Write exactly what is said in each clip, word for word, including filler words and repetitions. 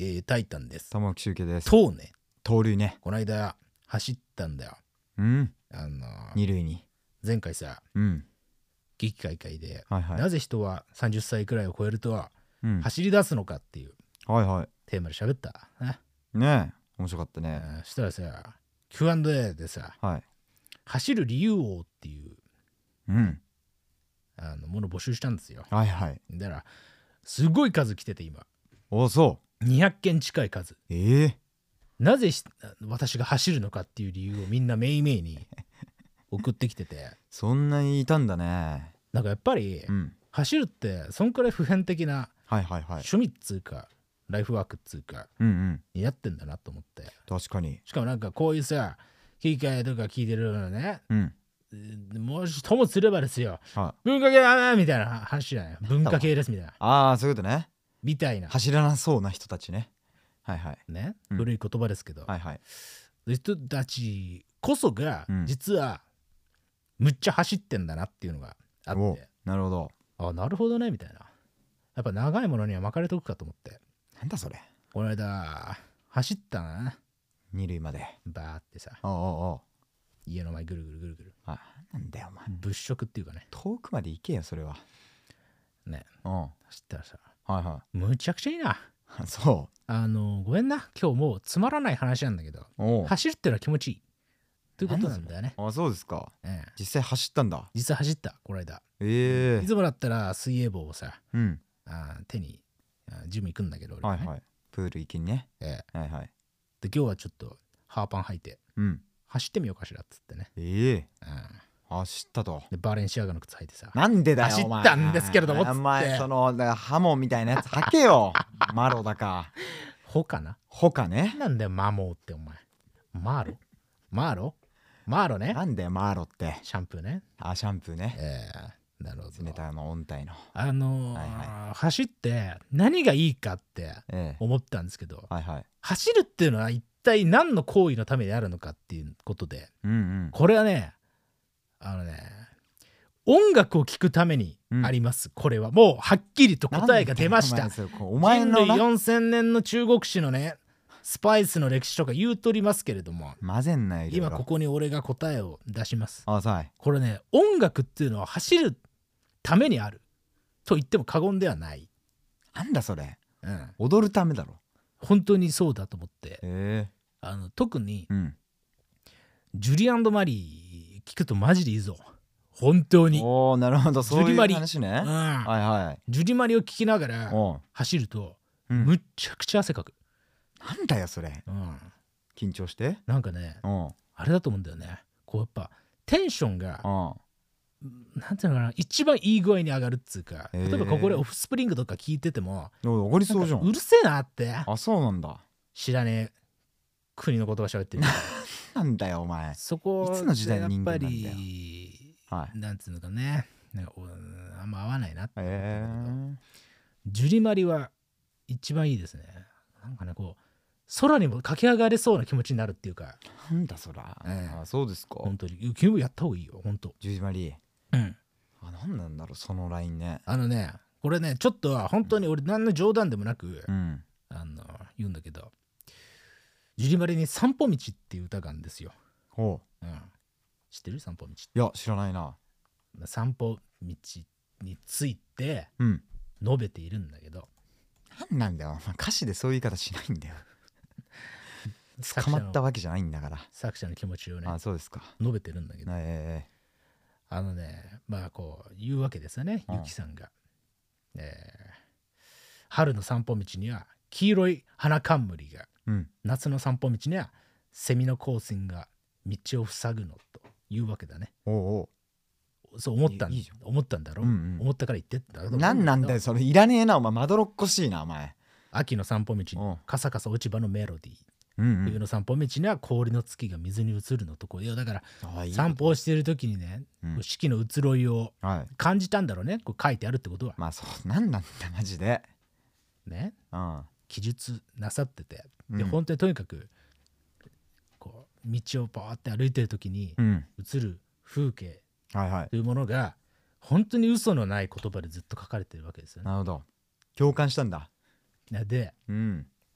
えー、タイタンです。 玉木周慶です。 とうね、 盗塁ね。 この間走ったんだよ。 うん。 あのー、 二塁に。 前回さ、 うん。 激快会で、 はいはい。 なぜ人はさんじゅっさいくらいを超えるとは、 うん。 走り出すのかっていうはいはテーマで喋ったね。 い。ねえ。面白かったね。 そしたらさ、キューアンドエー でさ、 はい。 走る理由王っていううん。 あのものを募集したんですよ。 はいはい。 だから、すごい数来てて今。 お、そにひゃっけん近い数。 う。ええなぜし私が走るのかっていう理由をみんなめいめいに送ってきてて、 そんなにいたんだね。 なんかやっぱりうん。 走るってそんくらい普遍的なはいはいはい。 趣味っつうかライフワークっつうかうんうん。 にやってんだなと思って。 確かに。 しかもなんかこういうさ機械とか聞いてるのね、 うん。 もしともすればですよ、 はい。 文化系だなみたいな話じゃない、文化系ですみたいなああ、そういうことね。 みたいな走らなそうな人たちね。はいはい。 ね、 うん古い言葉ですけど、 はいはい。 人たちこそがうん実はむっちゃ走ってんだなっていうのがあっお、 て、 なるほど。 あ、なるほどねみたいな。やっぱ長いものには巻かれとくかと思って、 なんだそれ。 この間走ったな、 二塁まで。 バーってさ、 おうおうおう。 家の前ぐるぐるぐるぐる、 あ、なんだよお前。 物色っていうかね、 遠くまで行けよそれは。 ね、 うん。はい走ったらさ、 はむちゃくちゃいいな。 い。そあのごめんな、今日もうつまらない話なんだけど、 う。おう。 走るってのは気持ちいいということなんだよね。 あ、そうですか。 ええ、 実際走ったんだ。 実際走ったこの間。 ええいつもだったら水泳帽をさ、 うん。 あ手にあジム行くんだけど俺はね、 はいはい。プール行きにね。 ええ、 はいはい。 で今日はちょっとハーパン履いてうん。 走ってみようかしらっつってね、 ええうん、 走ったと。 でバレンシアガの靴履いてさ、 なんでだよ走お前。 ったんですけれどもっつってお前そのだからハモみたいなやつ履けよ。マロだか。 ほかな、 ほかね。 なんだよマモーってお前、マーロマーロマーロね、 なんだよマロって。 シャンプーね、 あ、シャンプーね。 ええ、なるほど。 冷たいの音体の。 あのーはいは走って何がいいかってええ思ったんですけど、 はいはい。 走るっていうのは一体何の行為のためにあるのかっていうことで、 うんうん。 これはね、あのね、音楽を聴くためにあります、うん、これはもうはっきりと答えが出ました。 お前の人類よんせんねんの中国史のねスパイスの歴史とか言うとりますけれども、 混ぜんなよ。 今ここに俺が答えを出します。 あ、はい。 これね、音楽っていうのは走るためにあると言っても過言ではない。 なんだそれ、 うん、 踊るためだろ。 本当にそうだと思って、 えあの特に、 うん、 ジュリー&マリー聞くとマジでいいぞ本当に。 おー、なるほど、そういう話ね、 うん、 はいはい。 ジュリマリを聞きながら走ると、 うん、 むっちゃくちゃ汗かく。 なんだよそれ、うん、緊張してなんかね、 うん、 あれだと思うんだよね、こうやっぱテンションが、うん、なんていうのかな、一番いい具合に上がるっつうか、例えばここでオフスプリングとか聞いてても上がりそうじゃん。 うるせえなって。 あ、そうなんだ。 知らねえ国の言葉喋ってるなんだよお前。 そこいつの時代の人間なんだよ。 やっぱり、 はい、 なんつうのかね、なんかあんま合わないなって思ったんだけど、 えー、 ジュリマリは一番いいですね。なんかね、こう空にも駆け上がれそうな気持ちになるっていうか。 なんだそら、えー、あ、そうですか。 本当に君もやった方がいいよ本当。 ジュリマリー、 うん、 あ、なんなんだろうそのラインね。 あのね、これねちょっとは本当に俺何の冗談でもなく、 うん、 あの言うんだけど、ジュリマリに散歩道っていう歌があるんですよ。 ほう、うん、知ってる散歩道。 いや知らないな。 散歩道について述べているんだけど、 なんなんだよ歌詞でそういう言い方しないんだよ捕まったわけじゃないんだから。 作者の気持ちをね、 あ、そうですか、 述べてるんだけど、 えー、あのね、まあこう言うわけですよね、ゆきさんが、えー、春の散歩道には黄色い花冠が、うん、夏の散歩道にはセミの光線が道を塞ぐのというわけだね。 おうおう、そう思ったんいい思ったんだろう、うんうん、思ったから言ってったなんなんだよそれ、いらねえなお前、まどろっこしいなお前。 秋の散歩道にカサカサ落ち葉のメロディー、 うんうん、 冬の散歩道には氷の月が水に映るのとこう、いやだから散歩をしている時にね、うん、四季の移ろいを感じたんだろうね、こう書いてあるってことは。 まあそうなんなんだマジでね、 うん、 記述なさってて、で、うん、本当にとにかくこう道をパーって歩いてる時に映る風景というものが本当に嘘のない言葉でずっと書かれてるわけですよね。 なるほど、共感したんだ。 で、 うん、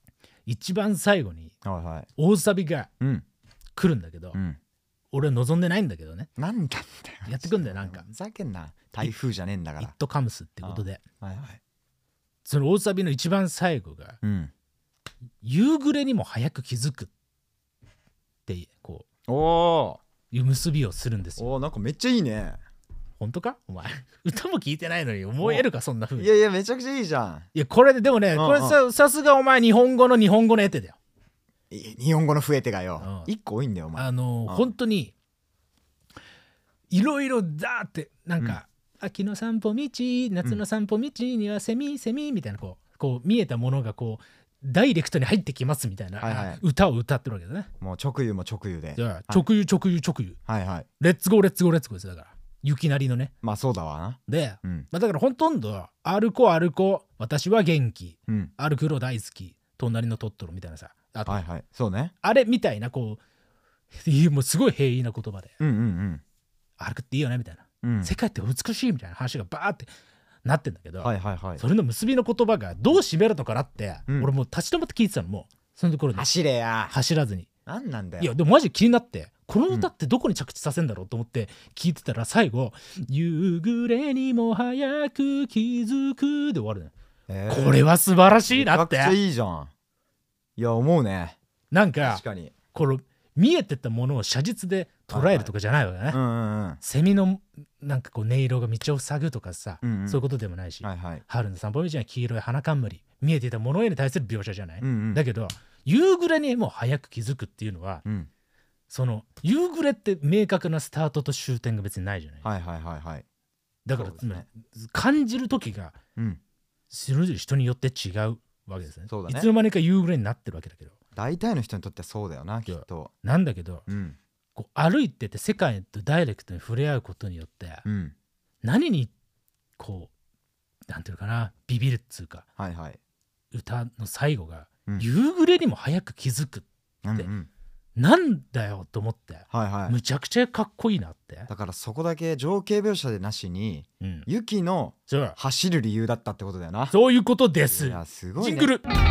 一番最後にはいはい。 大サビがうん。 来るんだけど、 うん。 俺は望んでないんだけどね。 なんなんだよ。 やってくんだよなんか。 ふざけんな。台風じゃねえんだか 「イッら。 トカムス」ってことで、 はいはい。 その大サビの一番最後がうん。 「夕暮れにも早く気づく」ってこおおういう結びをするんですよ。 おお、なんかめっちゃいいね。 本当かお前歌も聞いてないのに思えるかそんな風に。 いやいや、めちゃくちゃいいじゃん。 いやこれででもね、 うんうんこれささすがお前日本語の日本語のエテだよ。 い日本語の増えてがよ。 うん一個多いんだよお前。 あのうん本当にいろいろだーってなんか、秋の散歩道夏の散歩道にはセミセミみたいなこうこう見えたものがこうダイレクトに入ってきますみたいな、 はいはい歌を歌ってるわけだね。 もう直湯も直湯で。 じゃあはい直湯直湯直湯はいはい。 レッツゴーレッツゴーレッツゴーですだから雪なりのね。 まあそうだわな。 で、 うんまあ、だからほとんど歩こう歩こう私は元気うん。 歩くの大好き隣のトットロみたいなさあと、 はいはい。そうね。 あれみたいなこういやもうすごい平易な言葉でうんうん歩くっていいよねみたいな、 うん。うん。 世界って美しいみたいな話がバーってなってんだけど、 はいはいはい。 それの結びの言葉がどう締めるのかなって、 うん俺もう立ち止まって聞いてたのもうそのところで走れや。 走らずに。 なんなんだよ。 いやでもマジ気になってこの歌ってどこに着地させんだろうと思って聞いてたら最後「夕暮れにも早く気づく」で終わるね、 えーこれは素晴らしいなってめちゃくちゃいいじゃん。いや思うね。 なんか確かに。 この見えてたものを写実で捉えるとかじゃないわけね、 うんうんうん。 セミのなんかこう音色が道を塞ぐとかさ、 うんうんそういうことでもないし、 はいはい。 春の散歩道には黄色い花冠見えていたものへに対する描写じゃない、 うんうん。 だけど夕暮れにも早く気づくっていうのはうん。 その夕暮れって明確なスタートと終点が別にないじゃない、 はいはいはいはい。 だからそうですねつまり感じる時がうん。 それぞれ人によって違うわけですね。 そうだねいつの間にか夕暮れになってるわけだけど大体の人にとってはそうだよなきっと。 なんだけどうんこう歩いてて世界とダイレクトに触れ合うことによってうん。 何にこうなんていうのかなビビるっつうかはいはい。 歌の最後が、 うん夕暮れにも早く気づくうんうん。 なんだよと思ってはいはい。 むちゃくちゃかっこいいなって、 だからそこだけ情景描写でなしにうん、 雪のそう走る理由だったってことだよな。 そういうことですいやすごいね。 ジングル ティービ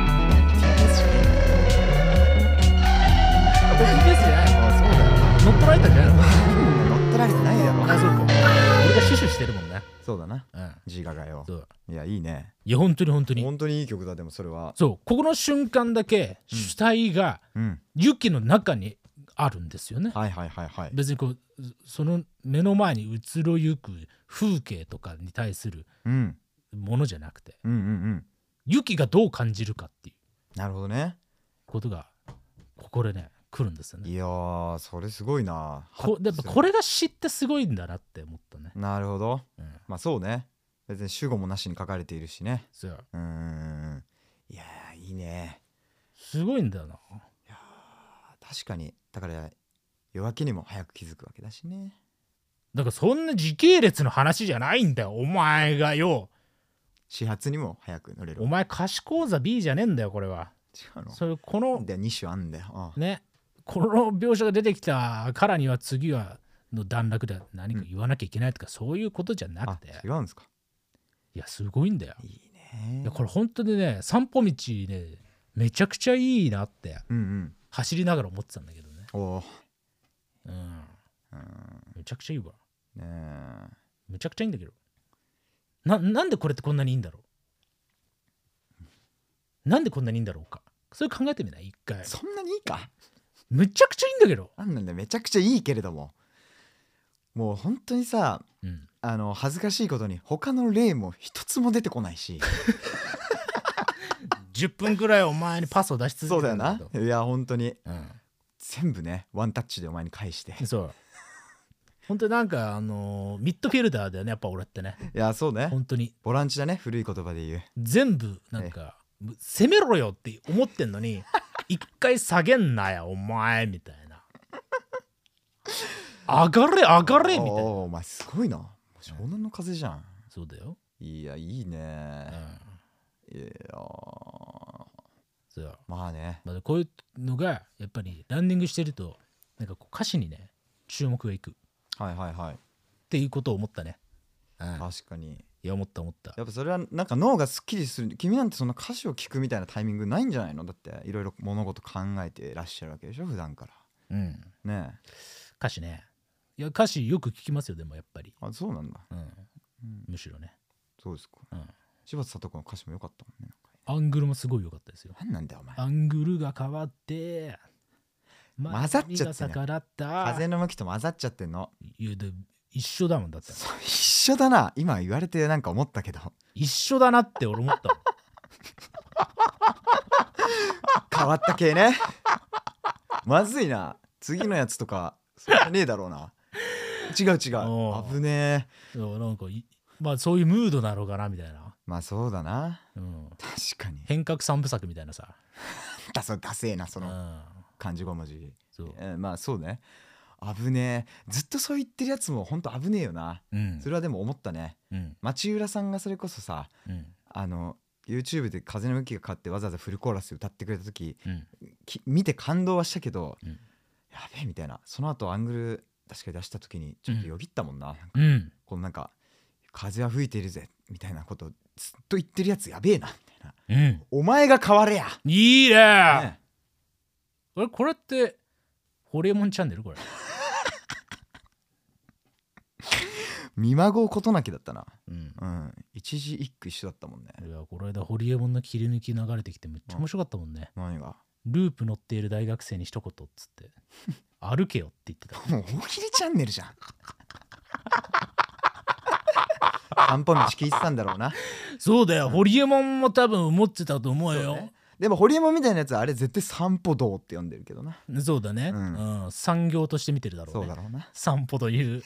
ーエス じゃないのあそうだよな。 乗っ取られたんじゃないの乗っ取られてないだろ。 あそうか俺が死守してるもんね、 そうだな。 うん、 自我がよ。 そういやいいね。 いや本当に本当に本当にいい曲だ。でもそれは。 そうここの瞬間だけうん主体がうん。 雪の中にあるんですよね、 はいはいはいはい。 別にこうその目の前に移ろゆく風景とかに対するうんものじゃなくてうんうんうん。 雪がどう感じるかっていうなるほどね。 ことがここでね来るんですよね。 いやーそれすごいな。 こやっぱこれが知ってすごいんだなって思ったね。 なるほど。 うん、 まあそうね。別に主語もなしに書かれているしね。 そううーん。いやーいいね。 すごいんだよな。 確かに。だから夜明けにも早く気づくわけだしね。 だからそんな時系列の話じゃないんだよお前がよ。 始発にも早く乗れる。 お前歌詞講座 B じゃねえんだよこれは。 違うの。 それこのでに種あんだよ。ああねこの描写が出てきたからには次はの段落で何か言わなきゃいけないとか、そういうことじゃなあくて、 違うんですか。 いやすごいんだよ。 いいね。 いやこれ本当にね散歩道ねめちゃくちゃいいなってうんうん。 走りながら思ってたんだけどね。 おお。 うんうん。 めちゃくちゃいいわ。 ねえ。 めちゃくちゃいいんだけどななんでこれってこんなにいいんだろうなんでこんなにいいんだろうかそれ考えてみない一回。 そんなにいいか。 めちゃくちゃいいんだけど。 なんなんだよめちゃくちゃいいけれども、もう本当にさ、 うんあの恥ずかしいことに他の例も一つも出てこないし。 じゅっぷんくらいお前にパスを出し続そうだよなけたんだけ。どいや本当にうん全部ねワンタッチでお前に返して。 そう本当になんかあのーミッドフィルダーだよねやっぱ俺ってね。 いやそうね。 本当にボランチだね。古い言葉で言う。 全部なんか攻めろよって思ってんのに一回下げんなよお前みたいな上がれ上がれみたいな。 おーお前すごいな。湘南の風じゃん。 そうだよ。 いやいいね。 うんいやそうまあね。 まあ、こういうのがやっぱりランニングしてるとなんかこう歌詞にね注目がいくっはいはいはい。 ていうことを思ったね。うん確かに。 いや思った思った。 やっぱそれはなんか脳がすっきりする。君なんてその歌詞を聞くみたいなタイミングないんじゃないの？だっていろいろ物事考えてらっしゃるわけでしょ普段から。 うんねえ。 歌詞ね。いや歌詞よく聞きますよでもやっぱり。 あ、そうなんだ。 うん、 うん、 むしろね。 そうですか。 うん、 柴田聡子の歌詞も良かったもんね。 アングルもすごい良かったですよ。 なんなんだよお前。 アングルが変わって混ざっちゃってんね。 った風の向きと混ざっちゃってんの。 いやで一緒だもんだって。 一緒だな。今言われてなんか思ったけど一緒だなって俺思ったもん変わった系ね。まずいな。次のやつとかそれねえだろうな。違う違う。危ねえ。 なんかいまあそういうムードなのかなみたいな。 まあそうだな、 うん、 確かに変革三部作みたいなさだそうダセえなその漢字ご文字。そう、えー、まあそうね。危ねえ。ずっとそう言ってるやつもほんと危ねえよな、うん、それはでも思ったね、うん、町浦さんがそれこそさ、うん、あの YouTube で風の向きが変わってわざわざフルコーラスで歌ってくれた時、うん、見て感動はしたけど、うん、やべえみたいな。その後アングル確かに出した時にちょっとよぎったもんな、うん、なんかこのなんか風は吹いているぜみたいなことずっと言ってるやつやべえなみたいな、うん、お前が変われやいいねね。あれこれってホリエモンチャンネルこれ見まごうことなきだったな、うんうん、一字一句一緒だったもんね。 いやこの間ホリエモンの切り抜き流れてきてめっちゃ面白かったもんね、 うん、何がループ乗っている大学生に一言っつって歩けよって言ってた。 もう大喜利チャンネルじゃん散歩道聞いてたんだろうな。 そうだよ、うん、ホリエモンも多分思ってたと思うよ。ね、 でもホリエモンみたいなやつはあれ絶対散歩道って呼んでるけどな。 そうだね、うんうん、産業として見てるだろうね。 そうだろうな。 散歩という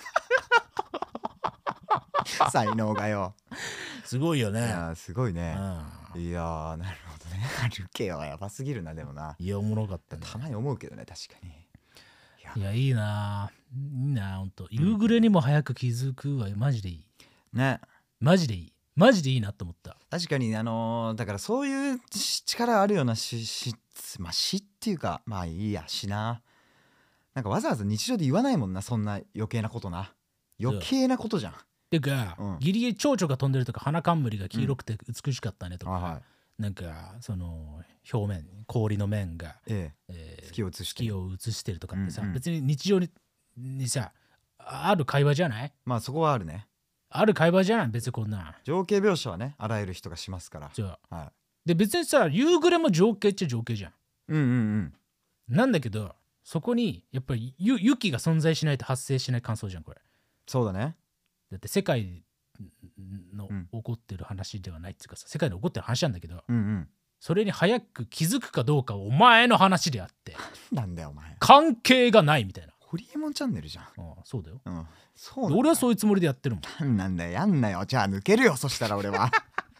才能がよすごいよね。いやすごいね、うん、いやなるほどね。歩けよやばすぎるな。でもないやおもろかったね。 たまに思うけどね確かに。 いやいいないいなほんと。夕暮れにも早く気づくはマジでいいね。 マジでいいマジでいいなと思った。 確かにあのー、だからそういう力あるような詩、詩まあ詩っていうかまあいいや詩な。なんかわざわざ日常で言わないもんなそんな余計なことな。余計なことじゃん。 てか、うん、ギリギリ蝶々が飛んでるとか花冠が黄色くて美しかったねとか、うんはい、なんかその表面氷の面が、 えええー、月を映して月を映してるとかってさ、うんうん、別に日常に、にさある会話じゃない？ まあそこはあるね。 ある会話じゃない別にこんな情景描写はねあらゆる人がしますから。 じゃあ、はい、で別にさ夕暮れも情景っちゃ情景じゃん。 うんうんうんなんだけどそこにやっぱり雪が存在しないと発生しない感想じゃんこれ。 そうだね。 だって世界の起こってる話ではないっていうかさ、うん、世界で起こってる話なんだけど、うんうん、それに早く気づくかどうかはお前の話であってなんだよお前関係がないみたいな。 ホリエモンチャンネルじゃん。ああそうだよ、うん、 そう俺はそういうつもりでやってるもん。 なんなんだよやんなよ。じゃあ抜けるよそしたら俺は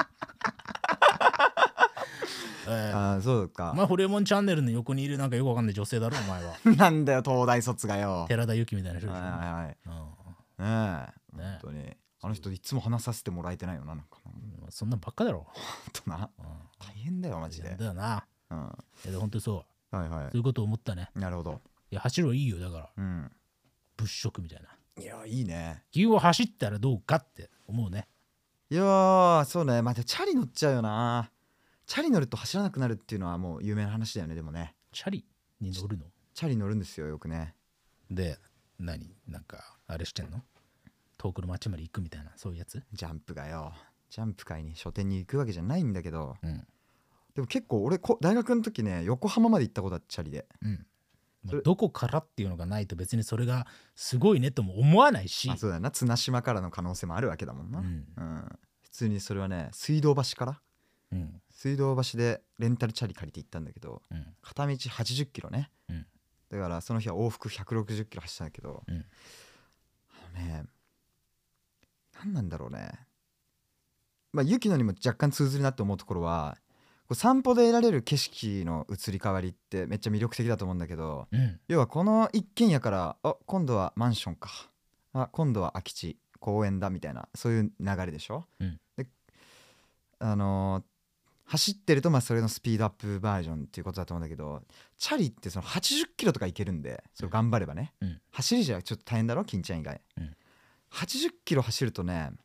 えー、あそうか。 お前ホリエモンチャンネルの横にいるなんかよくわかんない女性だろお前はなんだよ東大卒がよ。 寺田由紀みたいな人でしょ。 はいはいはい、うん、ねえね本当にあの人いつも話させてもらえてないよな。なんかな、 うん、そんなんばっかだろほんとな、うん、大変だよマジで。 だよな、うん、いやほんとそう、はいはい、そういうことを思ったね。 なるほど。 いや走るはいいよだから、うん、物色みたいな。 いやいいね。 君を走ったらどうかって思うね。 いやそうね。またチャリ乗っちゃうよな。チャリ乗ると走らなくなるっていうのはもう有名な話だよね。でもねチャリに乗るの？ チャリ乗るんですよよくね。 で何なんかあれしてんの？遠くの町まで行くみたいなそういうやつ？ ジャンプがよジャンプ会に書店に行くわけじゃないんだけど、うん、でも結構俺こ大学の時ね横浜まで行ったことあってチャリで、うんまあ、どこからっていうのがないと別にそれがすごいねとも思わないし。 あそうだな綱島からの可能性もあるわけだもんな、うんうん、普通にそれはね水道橋から、うん、水道橋でレンタルチャリ借りて行ったんだけど、うん、片道はちじゅっキロね、うん、だからその日は往復ひゃくろくじゅっキロ走ったんだけど、うん、あのね何なんだろうね。まあ雪乃にも若干通ずるなって思うところはこう散歩で得られる景色の移り変わりってめっちゃ魅力的だと思うんだけど、うん、要はこの一軒家からあ今度はマンションかあ今度は空き地公園だみたいなそういう流れでしょ、うん、であのー、走ってるとまあそれのスピードアップバージョンっていうことだと思うんだけどチャリってそのはちじゅっキロとかいけるんでそれ頑張ればね、うん、走りじゃちょっと大変だろ金ちゃん以外、うん、はちじゅっキロ走るとね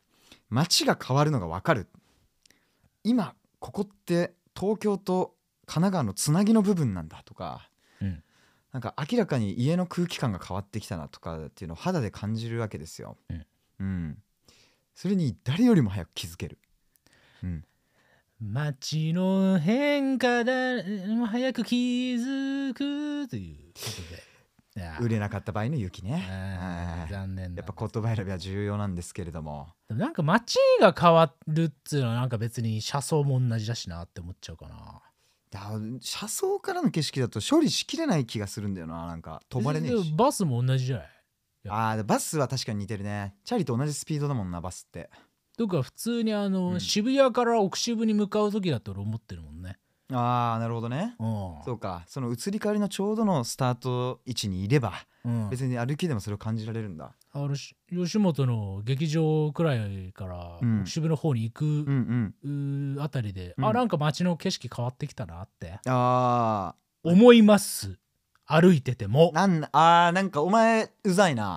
街が変わるのが分かる。今ここって東京と神奈川のつなぎの部分なんだとか、うん、なんか明らかに家の空気感が変わってきたなとかっていうのを肌で感じるわけですよ、うんうん、それに誰よりも早く気づける、うん、 街の変化だ早く気づくということで売れなかった場合の雪ね。 残念やっぱ言葉選びは重要なんですけれども、 でもなんか街が変わるっつうのはなんか別に車窓も同じだしなって思っちゃうかな。 車窓からの景色だと処理しきれない気がするんだよな。なんか飛ばれねえし。 バスも同じじゃない。 あーバスは確かに似てるね。チャリと同じスピードだもんなバスって。 とか普通にあの、うん、渋谷から奥渋に向かう時だと思ってるもんね。 ああなるほどね、うん、そうか。その移り変わりのちょうどのスタート位置にいれば、うん、別に歩きでもそれを感じられるんだ。 あの吉本の劇場くらいから奥渋の方に行く、うんうん、あたりで、うん、あなんか街の景色変わってきたなってあ思います。歩いててもなんあーなんかお前うざいな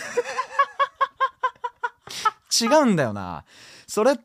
違うんだよなそれって。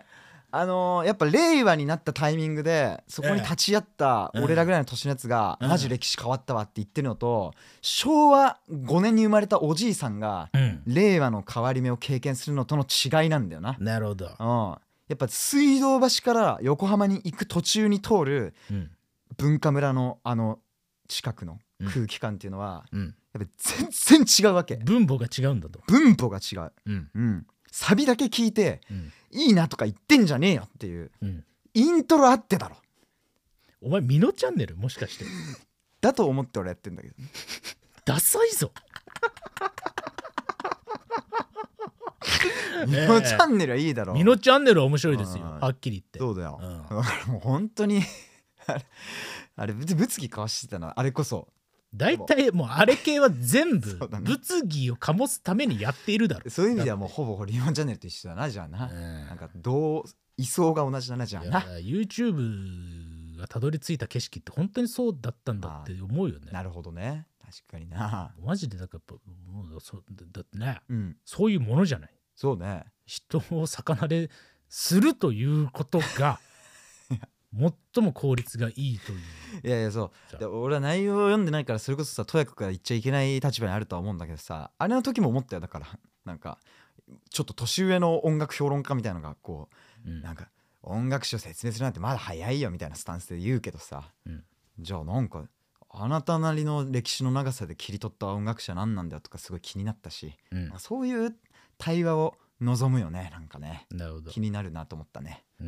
あのー、やっぱ令和になったタイミングでそこに立ち会った俺らぐらいの年のやつがマジ歴史変わったわって言ってるのと、昭和ごねんに生まれたおじいさんが令和の変わり目を経験するのとの違いなんだよな。 なるほど、うん、 やっぱ水道橋から横浜に行く途中に通る文化村のあの近くの空気感っていうのはやっぱ全然違うわけ。 分母が違うんだと。 分母が違う、うんうん、サビだけ聞いて、うんいいなとか言ってんじゃねえよっていう、うん、イントロあってだろ。 お前ミノチャンネルもしかしてだと思って俺やってんだけどダサいぞミノチャンネルはいいだろ。 ミノチャンネルは面白いですよ、はっきり言って。 そうだよ、うん、もう本当にあれあれ物議交わしてたな。あれこそ大体もうあれ系は全部物議を醸すためにやっているだろう。 そういう意味ではもうほぼリオンチャンネルと一緒だな。じゃあな、うん、なんかどう位相が同じだな。じゃあな YouTube がたどり着いた景色って本当にそうだったんだって思うよね。 なるほどね。確かにな。 マジでだからやっぱもうそだってね、うん、そういうものじゃない。 そうね。 人を逆なれするということが最も効率がいいという。 いやいやそうで俺は内容を読んでないからそれこそさとやかくから言っちゃいけない立場にあるとは思うんだけどさ、あれの時も思ったよ。だからなんかちょっと年上の音楽評論家みたいなのがこう、うん、なんか音楽史を説明するなんてまだ早いよみたいなスタンスで言うけどさ、うん、じゃあなんかあなたなりの歴史の長さで切り取った音楽史は何なんだよとかすごい気になったし、うん、そういう対話を望むよね。なんかねなるほど気になるなと思ったね、 うん、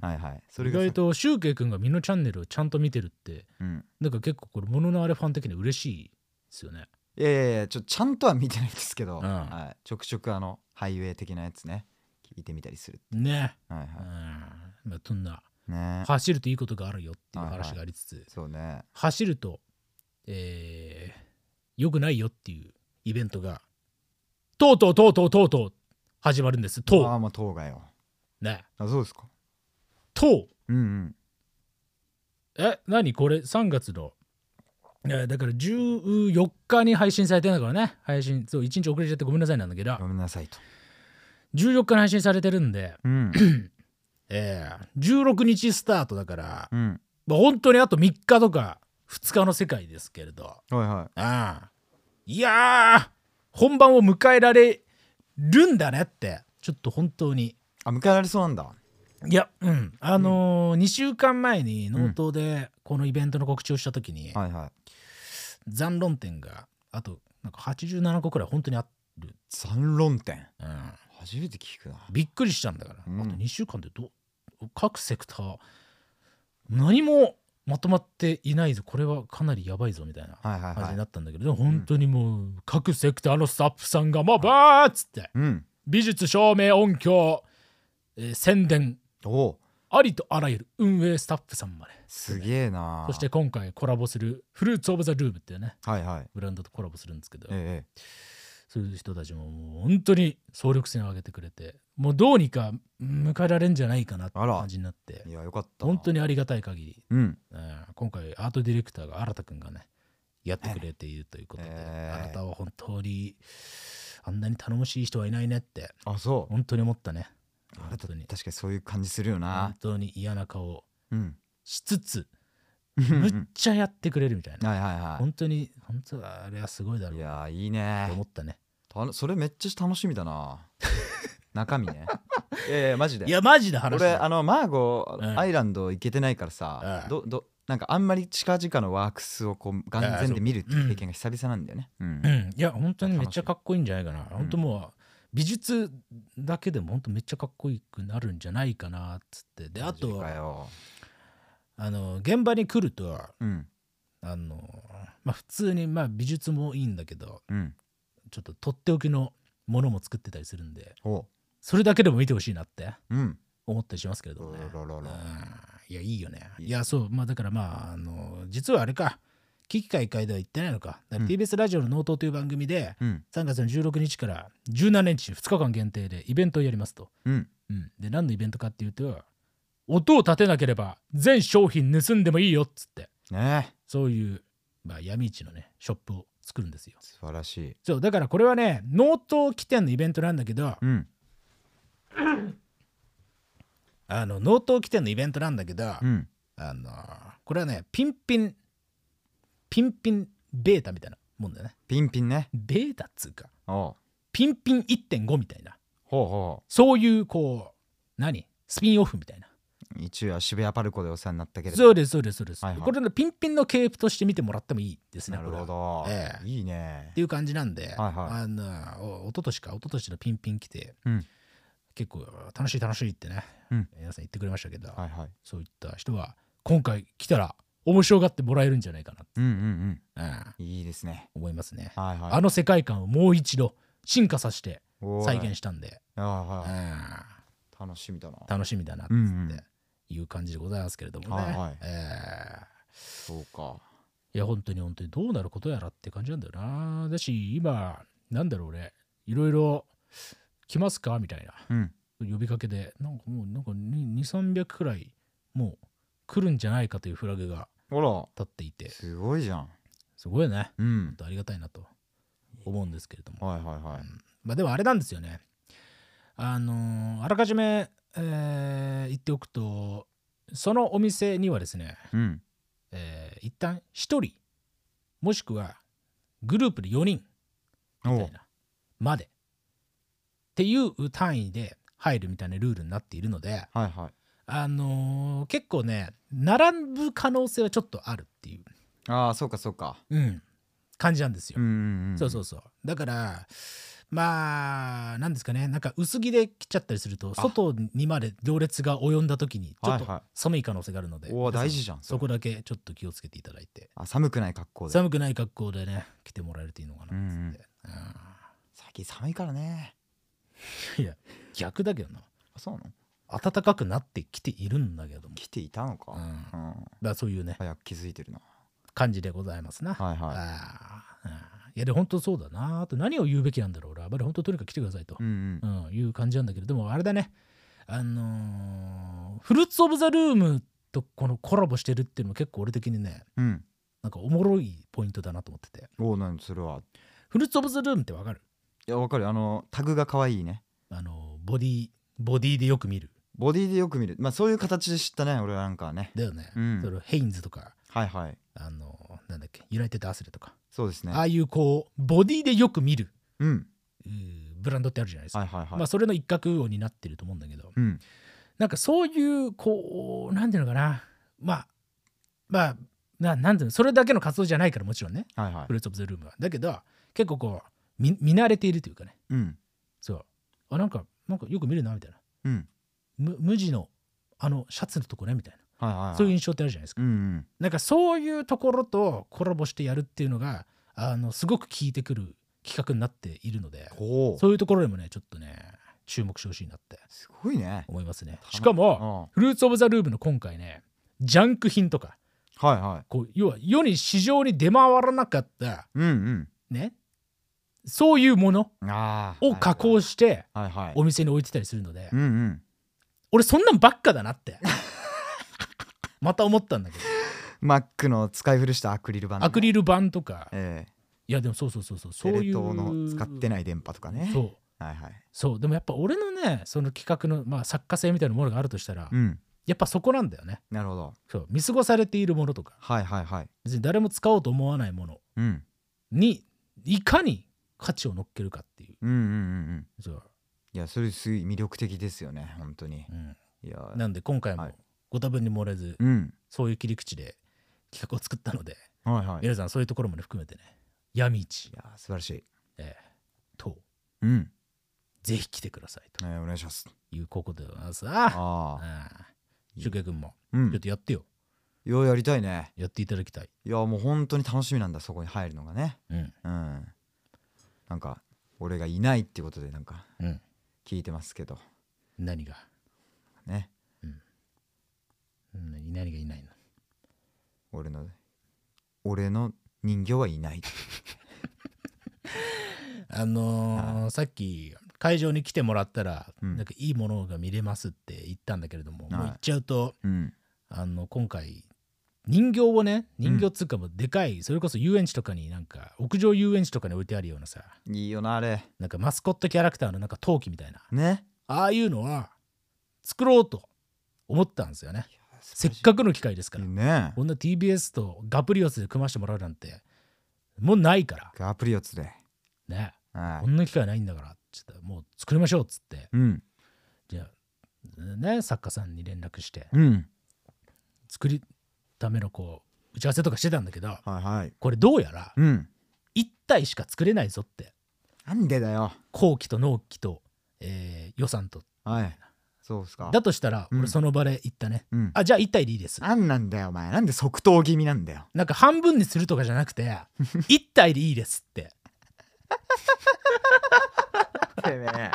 はいはい。 それが意外とシュウケイ君がミノチャンネルをちゃんと見てるって、うん、なんか結構これモノのあれファン的に嬉しいですよね。 いやいやいやちょっとちゃんとは見てないんですけど、うんはい、ちょくちょくあのハイウェイ的なやつね聞いてみたりするね。 はいはい、 うんまあ、そんな、ね、走るといいことがあるよっていう話がありつつ、はいはい、 そうね、 走ると、えー、良くないよっていうイベントがとうとうとうとうとうとう始まるんです。とうああもうとうがよね。 あそうですか。 とううんうんえ何これさんがつのいやだからじゅうよっかに配信されてるんだからね。配信そういちにち遅れちゃってごめんなさいなんだけど、 ごめんなさいとじゅうよっかに配信されてるんで、うんえー、じゅうろくにちスタートだから、うんまあ、本当にあとみっかとかふつかの世界ですけれど、はいはいああいやー本番を迎えられるんだねってちょっと本当にあ迎えられそうなんだ。 いやうんあのーうん、にしゅうかんまえにノートでこのイベントの告知をした時に、 うんはいはい、 残論点があとなんかはちじゅうななこくらい本当にある。 残論点、 うん、 初めて聞くな。 びっくりしたんだから、うん、あとにしゅうかんでど各セクター何もまとまっていないぞこれはかなりやばいぞみたいな感じになったんだけど、はいはいはい、でも本当にもう各セクターのスタッフさんがもうバーッつって、うん、美術照明音響、えー、宣伝おありとあらゆる運営スタッフさんまで。 すげえな。 そして今回コラボするフルーツオブザルームっていうね、 はいはい、 ブランドとコラボするんですけど、 ええ、 そういう人たちももう本当に総力戦を上げてくれてもうどうにか迎えられるんじゃないかなって感じになって、 いやよかった本当にありがたい限り、 うんえー、今回アートディレクターが新田くんがねやってくれているということで、えー、あなたは本当にあんなに頼もしい人はいないねってあそう本当に思ったね。 あれと確かにそういう感じするよな。 本当に嫌な顔うんしつつ、むっちゃやってくれるみたいな。 はいはいはい。 本当に本当あれはすごいだろう。 いやいいねと思ったね。 たそれめっちゃ楽しみだな。中身ね。いやいやマジで。 いやマジで話俺あのマーゴうん、 アイランド行けてないからさ、 うん、 どどなんかあんまり近々のワークスをこう眼前で見るっていう経験が久々なんだよね。うんうん、いや本当にめっちゃかっこいいんじゃないかな。本当もう美術だけでも本当めっちゃかっこよくなるんじゃないかなっつって。であとあの現場に来ると、うん、あのまあ普通にまあ美術もいいんだけど、うん、ちょっととっておきのものも作ってたりするんで、それだけでも見てほしいなって思ったりしますけれどもね。うん、いやいいよね。いやそうまあだからまああの実はあれか。危機開会では言ってないのか。か ティービーエス ラジオのノートという番組で、うん、さんがつのじゅうろくにちからじゅうしちにちふつかかん限定でイベントをやりますと。うんうん、で何のイベントかっていうと、音を立てなければ全商品盗んでもいいよっつって、ね、そういう、まあ、闇市のねショップを作るんですよ。 素晴らしい。 そうだからこれはねノート起点のイベントなんだけど、うん、あのノート起点のイベントなんだけど、うん、あのこれはねピンピンピンピンベータみたいなもんだよね。 ピンピンね。 ベータっつうかピンピン いってんご みたいな、 ほうほうそういうこう何スピンオフみたいな。 一応渋谷パルコでお世話になったけれど。 そうですそうですそうです、はいはい、これのピンピンの系譜として見てもらってもいいですね。 なるほど、ええ、いいねっていう感じなんで、 はいはい、 あのおととしかおととしのピンピン来て、うん、結構楽しい楽しいってね、うん、皆さん言ってくれましたけど、はいはい、そういった人は今回来たら面白がってもらえるんじゃないかなって、うんうんうんうん、 いいですね。 思いますね、 はいはい、 あの世界観をもう一度進化させて再現したんで、 はいうん、楽しみだな楽しみだなっていう感じでございますけれどもね、はいはいえー、そうか。 いや本当に本当にどうなることやらって感じなんだよな。だし今なんだろう俺いろいろ来ますかみたいな、うん、呼びかけでなんかもうなんかにせんさんびゃくくらいもう来るんじゃないかというフラグが立っていて、 すごいじゃん。 すごいね、うん、ありがたいなと思うんですけれども、はいはいはい、うん、まあでもあれなんですよね。あのー、あらかじめ、えー、言っておくとそのお店にはですね、うんえー、一旦ひとりもしくはグループでよにんみたいなまでっていう単位で入るみたいなルールになっているので、はいはい、あのー、結構ね並ぶ可能性はちょっとあるっていう。 ああそうかそうか、 うん、感じなんですよ。うんうんうん、そうそうそうだからまあなんですかねなんか薄着で来ちゃったりすると外にまで行列が及んだ時にちょっと寒い可能性があるので、 はいはい、お大事じゃんそ, そこだけちょっと気をつけていただいて。 あ寒くない格好で寒くない格好でね来てもらえるといいのかなっつって、うんうん、 最近寒いからね。 いや逆だけどな。 あそうなの。 暖かくなってきているんだけども来ていたのか、 うんうん、だからそういうね早く気づいてるな感じでございますな。はいはいあ、うん、いやで本当そうだな。あと何を言うべきなんだろう俺あまり本当とにかく来てくださいと、うんうんうん、いう感じなんだけどでもあれだねあのー、フルーツオブザルームとこのコラボしてるっていうのも結構俺的にね、うん、なんかおもろいポイントだなと思ってて。 お何それは。 フルーツオブザルームってわかる？ いやわかる。あのタグが可愛いね。 あのボディボディでよく見るボディでよく見るまあそういう形で知ったね俺はなんかね。 だよね、うん、それヘインズとかはいはいあのなんだっけユナイテッドアスレとかそうですねああいうこうボディでよく見る、うん、ブランドってあるじゃないですか、はいはいはいまあ、それの一角を担ってると思うんだけど、うん、なんかそういうこうなんていうのかなまあまあななんていうのそれだけの活動じゃないからもちろんね、はいはい、フルーツオブザルームはだけど結構こう 見, 見慣れているというかね、うん、そうあなんかなんかよく見るなみたいな、うん、無地のあのシャツのとこねみたいな、はいはいはい、そういう印象ってあるじゃないですか、うんうん、なんかそういうところとコラボしてやるっていうのがあのすごく効いてくる企画になっているのでそういうところでもねちょっとね注目してほしいなってすごいね思いますね。しかもフルーツオブザルームの今回ねジャンク品とか、はいはい、こう要は世に市場に出回らなかった、うんうんね、そういうものを加工してお店に置いてたりするので、うんうん、俺そんなんばっかだなってまた思ったんだけどマックの使い古したアクリル板、ね、 アクリル板とか、えー、いやでもそうそうそうそうそういうテレ東の使ってない電波とかねそうはいはい。 そうでもやっぱ俺のねその企画の、まあ、作家性みたいなものがあるとしたら、 うん、 やっぱそこなんだよね。 なるほど。 そう見過ごされているものとか、 はいはいはい。 別に誰も使おうと思わないものに、うん、いかに価値を乗っけるかっていう。 うんうんうんうん。 そういやそれすごい魅力的ですよね本当に。 うん、 いやなんで今回もご多分に漏れず、 うん、 そういう切り口で企画を作ったので、 はいはい、 皆さんそういうところも、ね、含めてね闇市、 いや素晴らしい、 えー、と、 うん、 ぜひ来てくださいと、 えー、お願いしますいうことでございます。 ああシュウケイ君も、 うん、 ちょっとやってよ。 いややりたいね。 やっていただきたい。 いやもう本当に楽しみなんだそこに入るのがね。 うん、 うん、なんか俺がいないっていうことでなんか聞いてますけど、 うん、何がね、 うん、何がいないの？ 俺の俺の人形はいないあのー、さっき会場に来てもらったら、 うん、 なんかいいものが見れますって言ったんだけれども、はい、もう言っちゃうと、 うん、 あの今回人形をね人形っつうかもうでかい、うん、それこそ遊園地とかになんか屋上遊園地とかに置いてあるようなさ、 いいよなあれ、 なんかマスコットキャラクターのなんか陶器みたいなね、 ああいうのは作ろうと思ったんですよね。せっかくの機会ですから、 ね、 こんな ティービーエス とガプリオツで組ましてもらうなんてもうないから、 ガプリオツでね、 はい、 こんな機会ないんだからちょっともう作りましょうっつって、 うん、 じゃあね作家さんに連絡して、 うん、 作るためのこう打ち合わせとかしてたんだけど、 はいはい、 これどうやら、 うん、 いち体しか作れないぞって。 なんでだよ。 後期と納期と、えー、予算と、 はい、そうですか。 だとしたら、うん、俺その場で言ったね、うん、あじゃあいち体でいいです。 なんなんだよお前、なんで即答気味なんだよ。 なんか半分にするとかじゃなくていち体でいいですっててめえ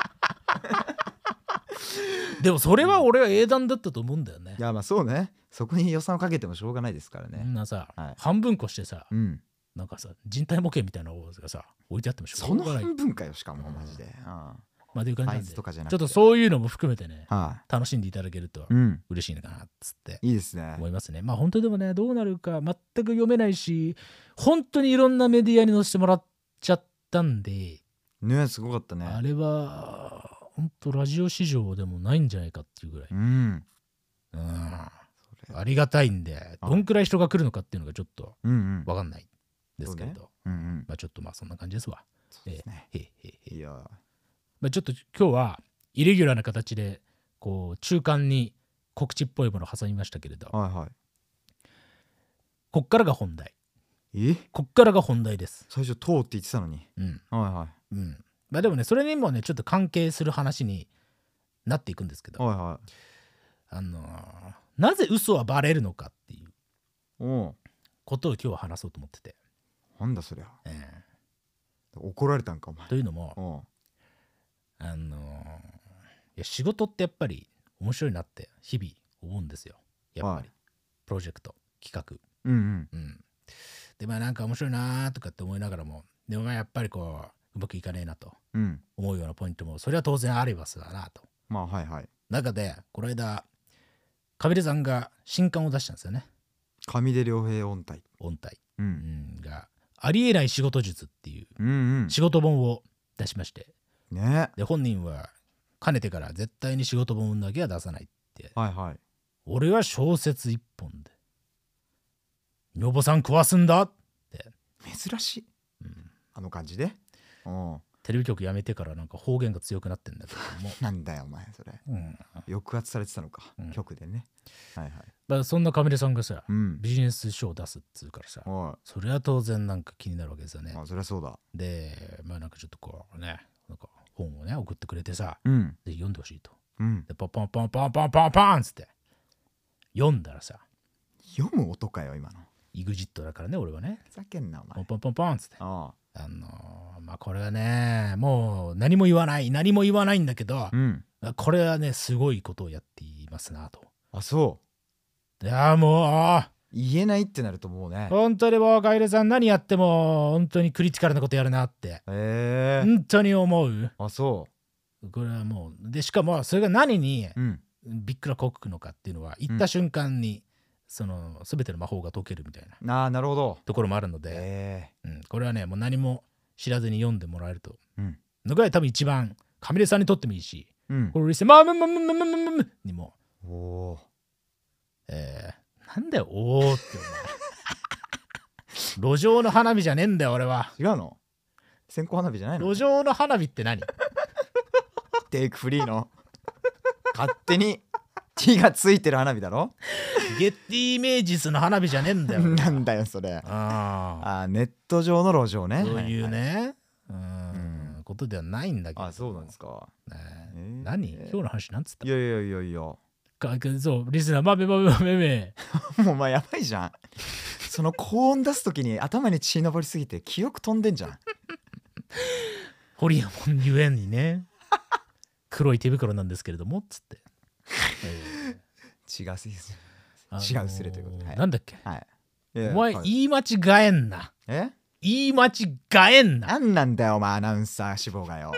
でもそれは俺は英断だったと思うんだよね。 いやまあそうね、そこに予算をかけてもしょうがないですからね。 みんなさ、 はい、 半分こしてさ、 うん、 なんかさ人体模型みたいなのがさ置いてあってもしょうがない。 その半分かよ、しかもマジで、うん、 まあという感じなんで、 とかじゃなくてちょっとそういうのも含めてね、 はあ、楽しんでいただけると嬉しいのかなっつって、 うん、いいですね、 思いますね。まあ本当でもねどうなるか全く読めないし、本当にいろんなメディアに載せてもらっちゃったんでね、すごかったね。 あれは本当ラジオ市場でもないんじゃないかっていうぐらい、 うん、 うん、ありがたいんで、どんくらい人が来るのかっていうのがちょっと分かんないですけれど、ね、うんうん、まあちょっとまあそんな感じですわ。 そうですね、 えー、へーへーへー、 いや、 まあ、ちょっと今日はイレギュラーな形でこう中間に告知っぽいものを挟みましたけれど、 はいはい、 こっからが本題。 えこっからが本題です。 最初「とう」って言ってたのに、 うん、 はいはい、 うん、まあでもねそれにもねちょっと関係する話になっていくんですけど、 はいはい、 あのー、なぜ嘘はバレるのかっていうことを今日は話そうと思ってて。 なんだそりゃ、 えー、怒られたんかお前。 というのも、あのー、いや仕事ってやっぱり面白いなって日々思うんですよ。やっぱり、はい、プロジェクト企画、 うんうんうん、でまあなんか面白いなとかって思いながらも、でもまあやっぱりこううまくいかねえなと思うようなポイントもそれは当然ありますわなと。 まあはいはい。 中でこの間上出さんが新刊を出したんですよね。 上出良平音体音体、 うんうん、がありえない仕事術っていう仕事本を出しまして、 うんうん、ね、 で本人はかねてから絶対に仕事本だけは出さないって、 はいはい、 俺は小説一本で女房さん食わすんだって珍しい、うん、あの感じで、うん、 テレビ局辞めてからなんか方言が強くなってんだけどもなんだよお前それ、うん、抑圧されてたのか、うん、局でね、はいはい、 まあ、そんな上出さんがさ、 うん、 ビジネス書を出すっつうからさ、それは当然なんか気になるわけですよね。 あ、そりゃそうだ。 でまあなんかちょっとこうねなんか本をね送ってくれてさ、 うん、 で読んでほしいと、 うん、 でポンポンポンポンポンポンポンっつって読んだらさ、 読む音かよ今の。 イグジットだからね俺はね。 ふざけんなお前。 ポンポンポンポンっつって、 ああのー、まあこれはねもう何も言わない何も言わないんだけど、 うん、 これはねすごいことをやっていますなと。 あ、そう。 いやもう言えないってなるともうね、 本当にもうガイレさん何やっても本当にクリティカルなことやるなって、 えー、 本当に思う。 あ、そう。 これはもうでしかもそれが何にびっくらこくのかっていうのは、言った瞬間にその全ての魔法が解けるみたいな、 あ、なるほどところもあるので、 えーうん、これはねもう何も知らずに読んでもらえると、 うん、 のが多分一番上出さんにとってもいいし、 うん、 これリセマームムムムムムムムにも、 おお、 えー、なんだよおーってお前路上の花火じゃねえんだよ俺は。 違うの？線香花火じゃないの？ 路上の花火って何？ テイクフリーの勝手に火がついてる花火だろ。 ゲッティイメージスの花火じゃねえんだよ。 なんだよそれ。 ああ、ネット上の路上ね。 そういうね、 はいはい、 うん、ことではないんだけど。 あ、そうなんですか。 ねえー、 何、今日の話なんつった？ いやいやいやいや。 かそうリスナーまめまめまめめ。 もうお前やばいじゃん。その高音出すときに頭に血上りすぎて記憶飛んでんじゃん。 ホリエモンゆえにね。黒い手袋なんですけれどもっつって。 えー、血がすぎす。 あのー、 血が薄れということで、はい、 なんだっけ、 はい、 お前、はい、言い間違えんな。 え言い間違えんな。 なんなんだよお前アナウンサー志望がよ。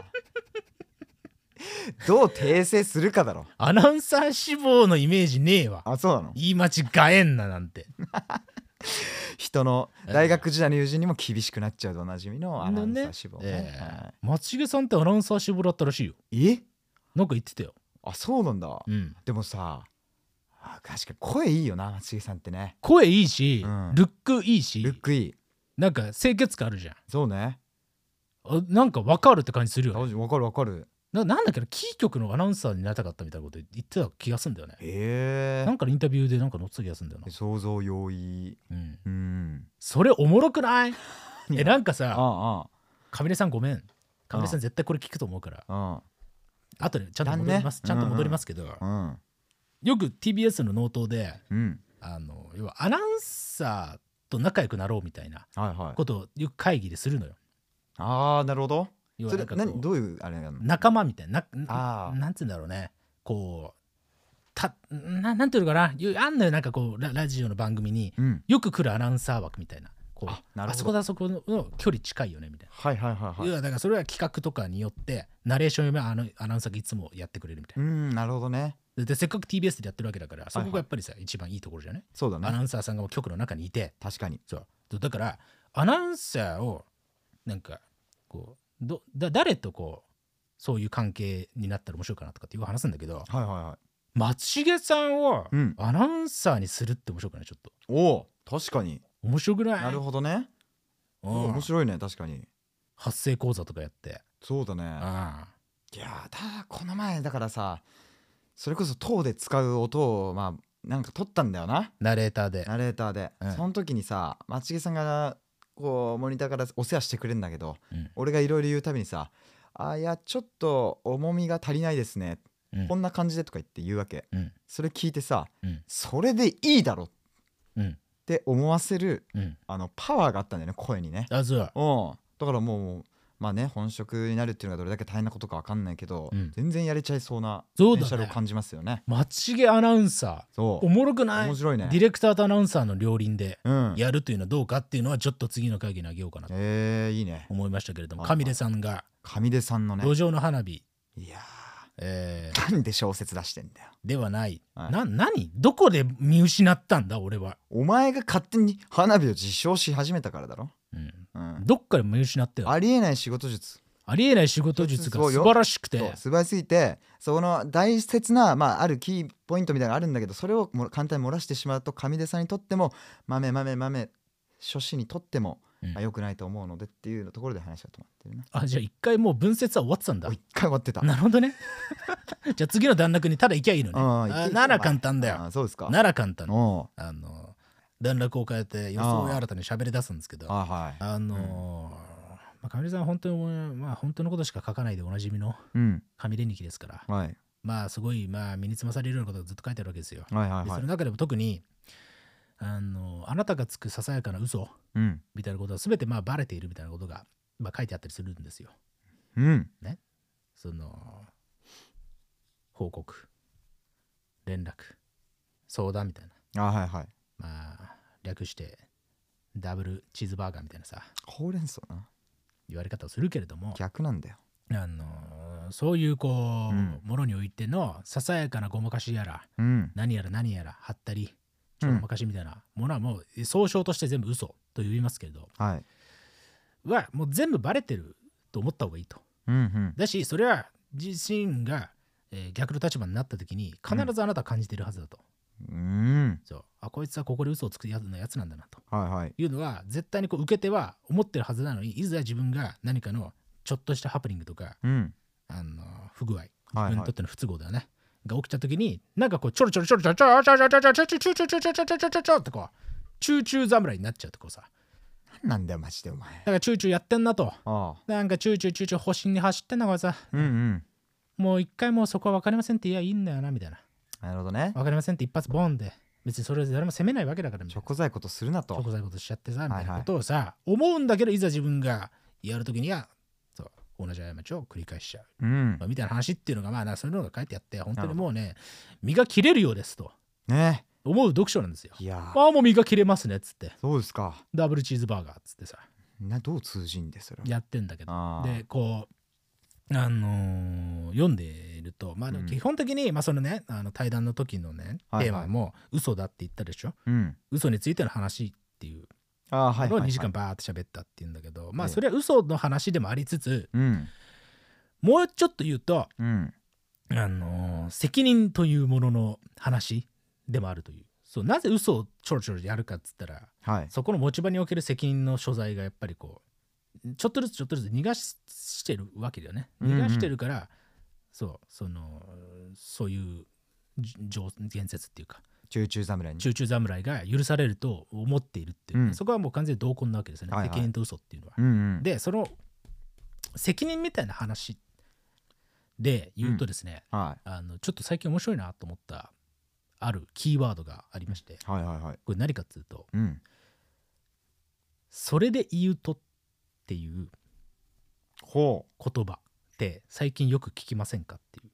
どう訂正するかだろ。 アナウンサー志望のイメージねえわ。 あ、そうなの？ 言い間違えんななんて。 人の大学時代の友人にも厳しくなっちゃうとおなじみのアナウンサー志望、ねえーはい、松重さんってアナウンサー志望だったらしいよ。 え？ なんか言ってたよ。 あ、そうなんだ、 うん、 でもさ、あ、確かに声いいよな松重さんってね。 声いいし、 うん、 ルックいいし、 ルックいい、 なんか清潔感あるじゃん。 そうね、 あ、なんか分かるって感じするよね。 分かる分かる。 な, なんだっけな、キー局のアナウンサーになりたかったみたいなこと言ってた気がするんだよね。 へえ。 なんかインタビューでなんか載ってた気がするんだよな。 想像容易、 うん、 うん、 それおもろくない？え、なんかさ、 ああ、 上出さんごめん、上出さん絶対これ聞くと思うから、 ああとでちゃんと戻ります、ね、ちゃんと戻りますけど、 うんうん、 よく ティービーエス の納刀で、 うん、 あの要はアナウンサーと仲良くなろうみたいなことをよく会議でするのよ。 ああ、なるほど。 要はなんかそれ何どういうあれなの？ 仲間みたいな、 な、 なんて言うんだろうね、こうた な, なんていうのかな、あんのよ、なんかこう ラ, ラジオの番組によく来るアナウンサー枠みたいな、こう あ, あそこだそこの距離近いよねみたいな。 はいはいはいはい。 いやだからそれは企画とかによってナレーションをあのアナウンサーがいつもやってくれるみたいな。 うん、なるほどね。 でせっかく ティービーエス でやってるわけだから、そこがやっぱりさ、はいはい、一番いいところじゃね。 そうだね。 アナウンサーさんが局の中にいて、 確かに。 そうだからアナウンサーをなんかこうどだ誰とこうそういう関係になったら面白いかなとかっていう話すんだけど、 はいはいはい、 松重さんをアナウンサーにするって面白くない？ちょっと、 うん、おお、確かに面白くない？ なるほどね。面白いね、確かに。 発声講座とかやって。 そうだね。 ああ、 いやただこの前だからさ、それこそ塔で使う音をまあなんか撮ったんだよな、 ナレーターでナレーターで、うん、その時にさ松重さんがこうモニターからお世話してくれるんだけど、うん、俺がいろいろ言うたびにさ、あ、いやちょっと重みが足りないですね、うん、こんな感じでとか言って言うわけ、うん、それ聞いてさ、うん、それでいいだろ、うん、って思わせる、うん、あのパワーがあったんだよね、声にね。 あ、そう、うん、 だからもうまあね、本職になるっていうのがどれだけ大変なことか分かんないけど、うん、全然やれちゃいそうなポテンシャルを感じますよね。 松重アナウンサー、おもろくない？ 面白いね。 ディレクターとアナウンサーの両輪でやるというのはどうかっていうのはちょっと次の会議にあげようかなと思いましたけれども、上出さんが上出さんのね路上の花火、 いやー、 えー、なんで小説出してんだよ。 ではない、はい、な何どこで見失ったんだ俺は。 お前が勝手に花火を実証し始めたからだろ、 うんうん、どっかで見失ったよ。 ありえない仕事術、 ありえない仕事術が素晴らしくて、 素晴らしすぎて、その大切な、まあ、あるキーポイントみたいなのがあるんだけど、それをも簡単に漏らしてしまうと上出さんにとっても豆豆豆初心にとっても、うん、まあ、良くないと思うのでっていうところで話は止まってるね。 あ、じゃあ一回もう分節は終わってたんだ。 一回終わってた。 なるほどね。じゃあ次の段落にただ行きゃいいのね。あ、なら簡単だよ。 あ、そうですか。 なら簡単。あの段落を変えて予想を新たに喋り出すんですけど、あ、はい、あのーうん、まあ、上出さんは本当に、まあ、本当のことしか書かないでおなじみの上出日記ですから、うん、まあすごい、まあ、身につまされるようなことがずっと書いてあるわけですよ。はいはいはい、でその中でも特にあのあなたがつくささやかな嘘、うん、みたいなことは全てまあバレているみたいなことが、まあ、書いてあったりするんですよ。うんね、その報告、連絡、相談みたいな、あ、はいはい、まあ略してダブルチーズバーガーみたいなさ、 ほうれん草な言われ方をするけれども、 逆なんだよ。 あのそういうこう、うん、ものにおいてのささやかなごまかしやら、うん、何やら何やらはったりちょごまかしみたいなものはもう総称として全部嘘と言いますけれど、はい、はもう全部バレてると思った方がいいと、うんうん、だしそれは自身が、えー、逆の立場になった時に必ずあなたは感じているはずだと、 うん、 そうあこいつはここで嘘をつくやつのやつなんだなと、 はいはい、 いうのは絶対にこう受け手は思ってるはずなのに、いざ自分が何かのちょっとしたハプニングとか、 うん、 あの不具合、 はい自はい、 分にとっての不都合だよねが起きた時に、なんかこうちょろちょろちょろちょろちょろちょろちょろちょろちょろちょろちょろちょろちょろちょろちょろちょろちょろってこうチューチュー侍になっちゃうとこうさ、 なんだよマジでお前。 だからチューチューやってんなと、 ああ、 なんかチューチューチューチュー星に走ってんなこれさ、 うんうん、 もう一回もうそこは分かりませんっていやいいんだよなみたいな、 なるほどね。 分かりませんって一発ボンで別にそれで誰も責めないわけだからみたいな、 ちょこざいことするなと。 ちょこざいことしちゃってさみたいなはいはいことをさ、思うんだけど、いざ自分がやるときにはそう同じ過ちを繰り返しちゃう、 うんまあみたいな話っていうのがまあなそういうのが書いてあって、本当にもうね身が切れるようですとね、 思う読書なんですよ。 いやああもう身が切れますねっつって、 そうですか。 ダブルチーズバーガーっつってさなどう通じんでそれは。 やってんだけど、 あーでこうあのー読んでいると、まあ、 うん基本的に、まあそのね、あの対談の時のねはいはいテーマも嘘だって言ったでしょ、 うん、 嘘についての話っていうああはいはい、 のをはい、 にじかんバーって喋ったっていうんだけど、まあええそれは嘘の話でもありつつ、 うんもうちょっと言うと、 うん、 あのー責任というものの話でもあるという、そうなぜ嘘をちょろちょろやるかっつったら、 はい、 そこの持ち場における責任の所在がやっぱりこうちょっとずつちょっとずつ逃がししてるわけだよね。 うんうん逃がしてるから、そうそのそういう常言説っていうか、 チューチュー侍に。 チューチュー侍が許されると思っているっていう、 うんそこはもう完全に同根なわけですよね、 はいはい責任と嘘っていうのは。 うんうん、 でその責任みたいな話で言うとですね、 はあのちょっと最近面白いなと思ったあるキーワードがありまして、 いはいはいはい、 これ何かっていうと、 うん、 それで言うとっていうほ言葉って最近よく聞きませんかっていう。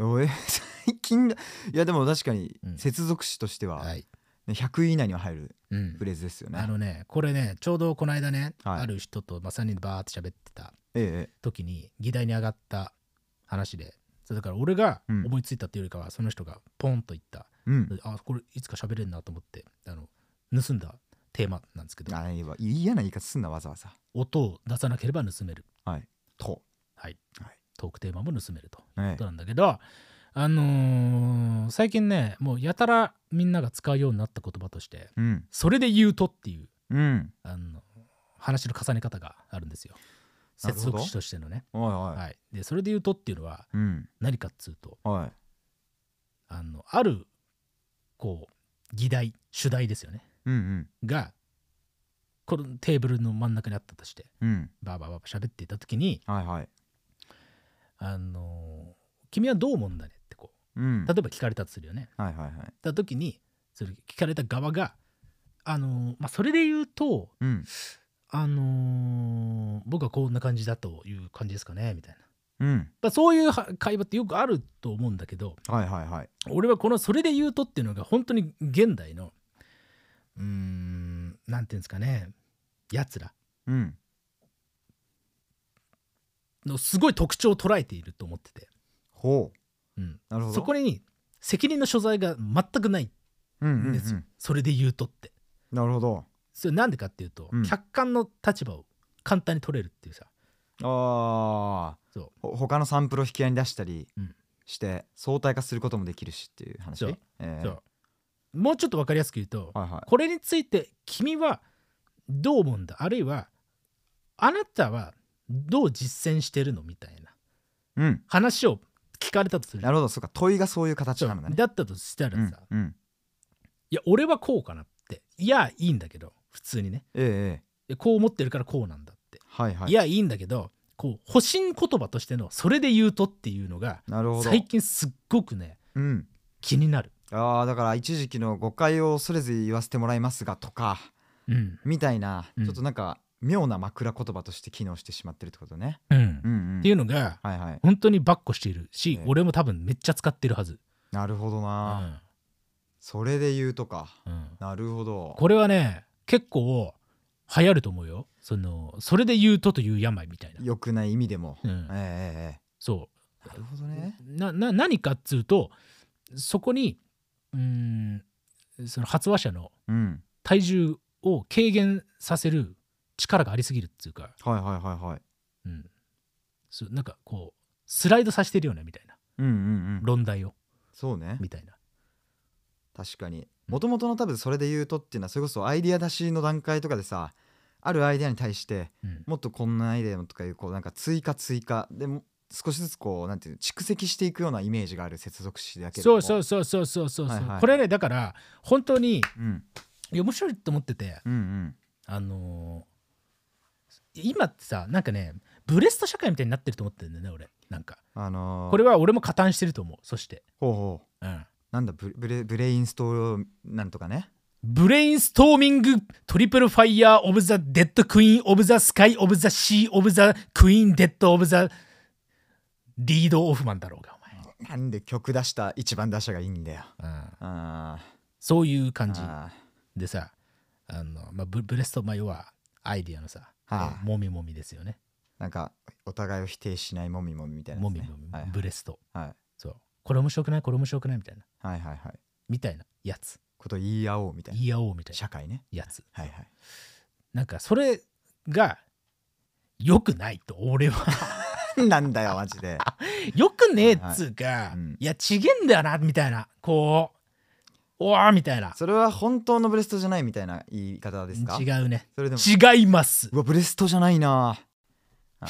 う。おえ最近だ。いやでも確かにうん接続詞としては、 はい、 ね、ひゃくい以内には入るうんフレーズですよね。 あのねこれねちょうどこの間ね、 はいある人と、まあ、さんにんでバーって喋ってたええ時に議題に上がった話で、それだから俺がうん思いついたっていうよりかは、その人がポンと言った、 うん。 あこれいつか喋れるなと思ってあの盗んだテーマなんですけど、 あいいわ嫌な言い方すんなわざわざ。 音を出さなければ盗める、 はい。と。 はい、 はい。 トークテーマも盗めるというえことなんだけど、あのー最近ねもうやたらみんなが使うようになった言葉としてえ。うん。 それで言うとっていううん。 あの話の重ね方があるんですよ、 なるほど接続詞としてのね。 はいはい。 はい、でそれで言うとっていうのはうん。 何かっつうと、 はい。 あのあるこう議題主題ですよねうんうんがこのテーブルの真ん中にあったとして、 うん。 バーバーバーバー喋っていた時に、 はいはい。 あの君はどう思うんだねってこう。 うん例えば聞かれたとするよね。 はいはいはい。 た時にそれ聞かれた側があのまあそれで言うとうん。 あのー僕はこんな感じだという感じですかねみたいな、 うん。 まあ、そういうは会話ってよくあると思うんだけど、 はいはいはい。 俺はこの「それで言うと」っていうのが本当に現代のうーんなんていうんですかねやつらうん。 のすごい特徴を捉えていると思ってて、 ほう。 うん、 なるほど。 そこに責任の所在が全くないうんうんうんんですよ、それで言うとって。 なるほど。 それなんでかっていうと、 うん客観の立場を簡単に取れるっていうさ。 ああ。 そうほ他のサンプルを引き合いに出したりうんして相対化することもできるしっていう話。 そうえーそうもうちょっと分かりやすく言うと、 はいはい。 これについて君はどう思うんだ、あるいはあなたはどう実践してるのみたいなうん。 話を聞かれたとする。 なるほど。そうか。問いがそういう形そうなのだね。 だったとしたらさ、 うん。うん。 いや俺はこうかなって、いやいいんだけど普通にね、 ええええ。 いやこう思ってるからこうなんだって、 はいはい。 いやいいんだけど、こう保身言葉としてのそれで言うとっていうのがなるほど。 最近すっごくねうん。 気になる。 ああだから一時期の誤解を恐れず言わせてもらいますがとかうんみたいな、 うんちょっとなんか妙な枕言葉として機能してしまってるってことね。 うんうんうん。 っていうのがはいはい。 本当にばっこしているし、 ええ俺も多分めっちゃ使ってるはず。 なるほどうな。 んそれで言うとか。 うんなるほど。 これはね結構流行ると思うよ。そのそれで言うとという病みたいな。 良くない意味でも。 うんえええええそえ。なるほどね。 うなな何かっつうとそこにうーんその発話者のうん。 体重を軽減させる力がありすぎるっていうか、 はいはいはいはい。 うん、そうなんかこうスライドさせてるよねみたいな、 うんうんうん、 論題をそうねみたいな。 確かにもともとの多分それで言うとっていうのはそれこそアイディア出しの段階とかでさ、あるアイディアに対して、うん、もっとこんなアイデアとかいうこうなんか追加追加でも少しずつこうなんていう蓄積していくようなイメージがある接続詞だけども、 そうそうそうそうそうそう、はいはい、これねだから本当に、うん、面白いと思ってて、うんうん、あのー、今ってさなんかねブレスト社会みたいになってると思ってるんだよね俺なんか、あのー、これは俺も加担してると思う。そしてほうほう、うん、なんだ ブ, ブ, レブレインストーなんとかね、 ブレインストーミングトリプルファイヤーオブザデッドクイーンオブザスカイオブザシーオブザクイーンデッドオブザリードオフマンだろうがお前。 なんで曲出した一番打者がいいんだよ。 ああそういう感じでさ、あの、まあ、ブ, ブレスト、まあ、要はアイディアのさ、はあ、もみもみですよね。 なんかお互いを否定しないもみもみみたいな、ね、 もみもみ、はいはい、ブレスト、はい、そうこれ面白くないこれ面白くないみたいな、 はいはいはい、 みたいなやつこと言い合おうみたいな、 言い合おうみたいな社会ねやつ、 はいはい、 なんかそれが良くないと俺はなんだよマジでよくねえっつうか、はいはい、うん、いやちげえんだよなみたいな、こうおわみたいな。 それは本当のブレストじゃないみたいな言い方ですか？ 違うね。 それでも違います。 うわブレストじゃないなあ。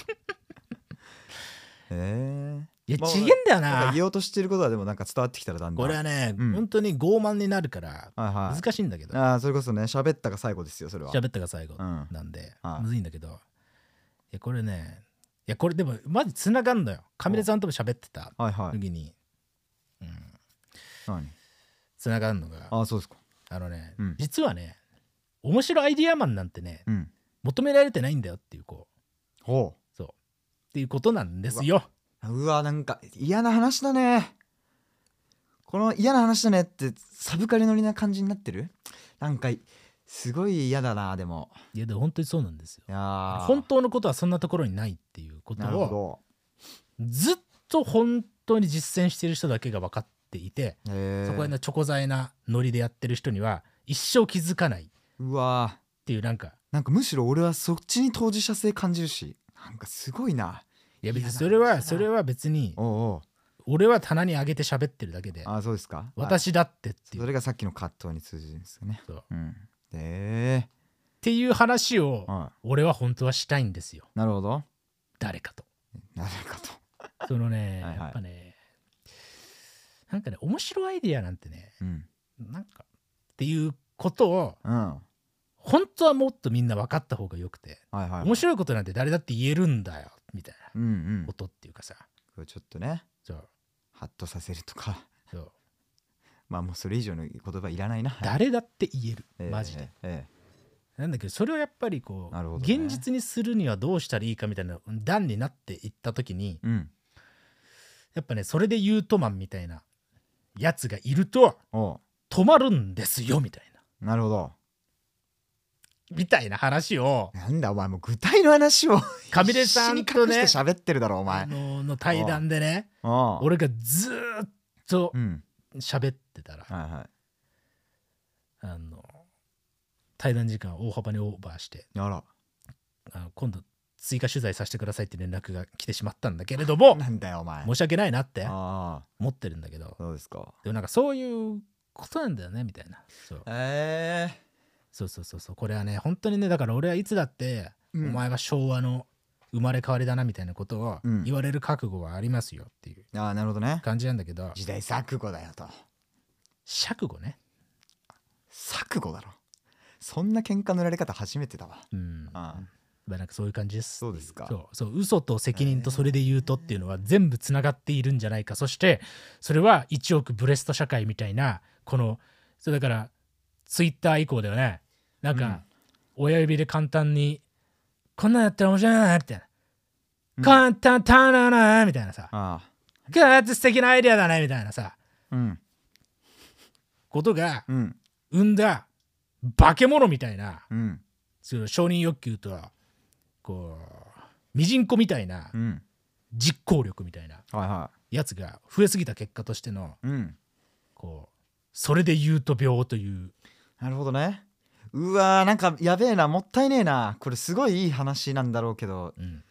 へえいや、まあ、ちげえんだよな。 なんか言おうとしてることはでもなんか伝わってきたらだんだんこれはね、うん、本当に傲慢になるから難しいんだけど、 はいはい、あそれこそね喋ったが最後ですよ。それは喋ったが最後なんで、うん、むずいんだけど、いやこれね、いやこれでもマジつながんのよ。カミレさんとも喋ってた時に、はいはい、うん、何つながんのが、 あそうですか。 あのね、うん、実はね面白アイディアマンなんてね、うん、求められてないんだよっていうこう、ほうそうっていうことなんですよ。 うわなんか嫌な話だね。この嫌な話だねってサブカル乗りな感じになってる。なんかすごい嫌だな。でもいやでも本当にそうなんですよ。いや本当のことはそんなところにないっていうことをずっと本当に実践してる人だけが分かっていて、そこへのチョコ材なノリでやってる人には一生気づかない。うわっていうなんかなんかむしろ俺はそっちに当事者性感じるし、なんかすごいな。 いや別にそれはそれは別におうおう俺は棚に上げて喋ってるだけで、 あそうですか。 私だってっていう、 それがさっきの葛藤に通じるんですよね。そう、うん、でっていう話を俺は本当はしたいんですよ。 なるほど。 誰かと誰かとそのねはい、はい、やっぱねなんかね面白いアイディアなんてね、うん、なんかっていうことを、うん、本当はもっとみんな分かった方がよくて、はいはいはい、面白いことなんて誰だって言えるんだよみたいなことっていうかさ、 うんうん、ちょっとねそうハッとさせるとかそうまあもうそれ以上の言葉いらないな。 誰だって言える、えー、マジで、えー、なんだけどそれをやっぱりこう、ね、現実にするにはどうしたらいいかみたいな段になっていった時に、うん、やっぱねそれで言うとマンみたいなやつがいると止まるんですよみたいな。 なるほどみたいな話を、 なんだお前もう具体の話をカミレさんとね喋ってるだろお前、 あのの対談でね俺がずーっと喋ってたら、うんはいはい、あの対談時間大幅にオーバーしてあらあの今度追加取材させてくださいって連絡が来てしまったんだけれどもなんだよお前申し訳ないなって思ってるんだけど、 そうですか。 でもなんかそういうことなんだよねみたいな。そうえーそうそうそうそうこれはね本当にねだから俺はいつだって、うん、お前は昭和の生まれ変わりだなみたいなことを言われる覚悟はありますよっていうああなるほどね感じなんだけど、 時代錯誤だよと。 錯誤ね錯誤だろ。そんな喧嘩のやられ方初めてだわ。うんああまあなんかそういう感じです。 そうですか。 そうそう嘘と責任とそれで言うとっていうのは全部つながっているんじゃないか。そしてそれはいちおくブレスト社会みたいなこのそうだからツイッター以降ではねなんか親指で簡単にこんなんやったら面白いなみたいな、うん、簡単たななみたいなさああガーッて素敵なアイデアだねみたいなさ、うん、ことが生んだ化け物みたいな、うん、その承認欲求とはこうミジンコみたいな実行力みたいなやつが増えすぎた結果としての、うん、こうそれで言うと病という。 なるほどね。うわーなんかやべえなもったいねえな。これすごいいい話なんだろうけど、うん、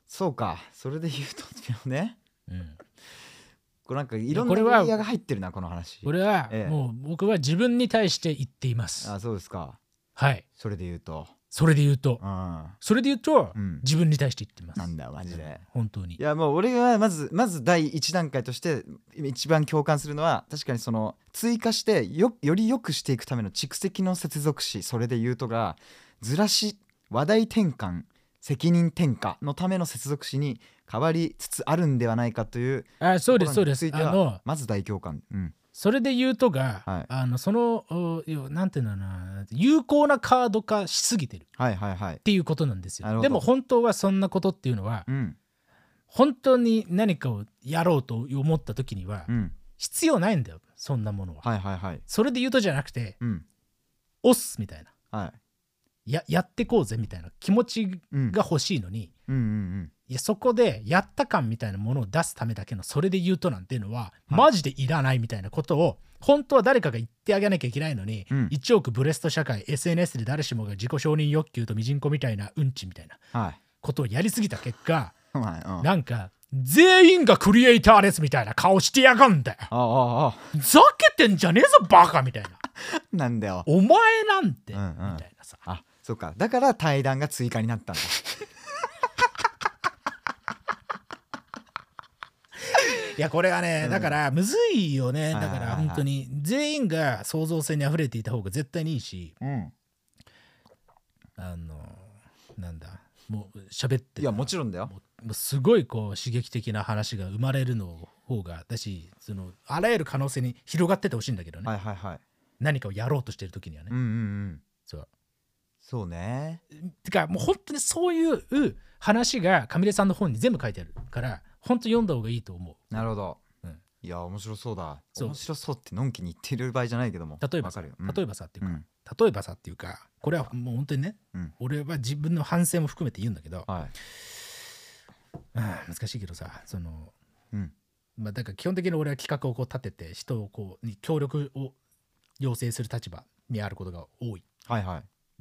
そうか、それで言うとね、 うん、 これなんかいろんなレイヤーが入ってるなこの話。 これはもう僕は自分に対して言っています。 あ、そうですか。 はい。 それで言うとそれで言うと、 うん、 それで言うと、うん、自分に対して言ってます。 なんだマジで、 本当に。 いやもう俺がまずまず第一段階として一番共感するのは、確かにその追加してよより良くしていくための蓄積の接続詞、それで言うとがずらし、話題転換、責任転嫁のための接続詞に変わりつつあるんではないかという。 あ、そうですそうです。あのまず大共感。うん。 それで言うとが、はい、あのそのなんていうのな、有効なカード化しすぎてるっていうことなんですよ。はいはいはい、でも本当はそんなことっていうのは、うん、本当に何かをやろうと思った時には、うん、必要ないんだよ、そんなものは。はいはいはい、それで言うとじゃなくて、うん、押すみたいな、はい、や, やってこうぜみたいな気持ちが欲しいのに、うんうんうんうん、いやそこでやった感みたいなものを出すためだけのそれで言うとなんていうのは、はい、マジでいらないみたいなことを本当は誰かが言ってあげなきゃいけないのに、うん、いちおくブレスト社会 エスエヌエス で誰しもが自己承認欲求とミジンコみたいなうんちみたいなことをやりすぎた結果、はい、なんか全員がクリエイターですみたいな顔してやがんだよ。あああふざけてんじゃねえぞバカみたいななんだよお前なんて、うんうん、みたいなさ。 あ、そうか、だから対談が追加になったんだいやこれはね、うん、だからむずいよね。だから本当に全員が創造性にあふれていた方が絶対にいいし、うん、あのなんだもう喋っていやもちろんだよ、 もうすごいこう刺激的な話が生まれるの方がだし、そのあらゆる可能性に広がっててほしいんだけどね、はいはいはい、何かをやろうとしてる時にはね、うんうんうん、 そうそうね。 てかもう本当にそういう話が上出さんの本に全部書いてあるから本当読んだ方がいいと思う。 なるほど、うん、いや面白そうだ。面白そうってのんきに言ってる場合じゃないけども、 例えばさ、うん、例えばさっていうか、うん、例えばさっていうかこれはもう本当にね、うん、俺は自分の反省も含めて言うんだけど、はい、あ難しいけどさ、その、うんまあ、だから基本的に俺は企画をこう立てて人をこうに協力を要請する立場にあることが多い、はいはい、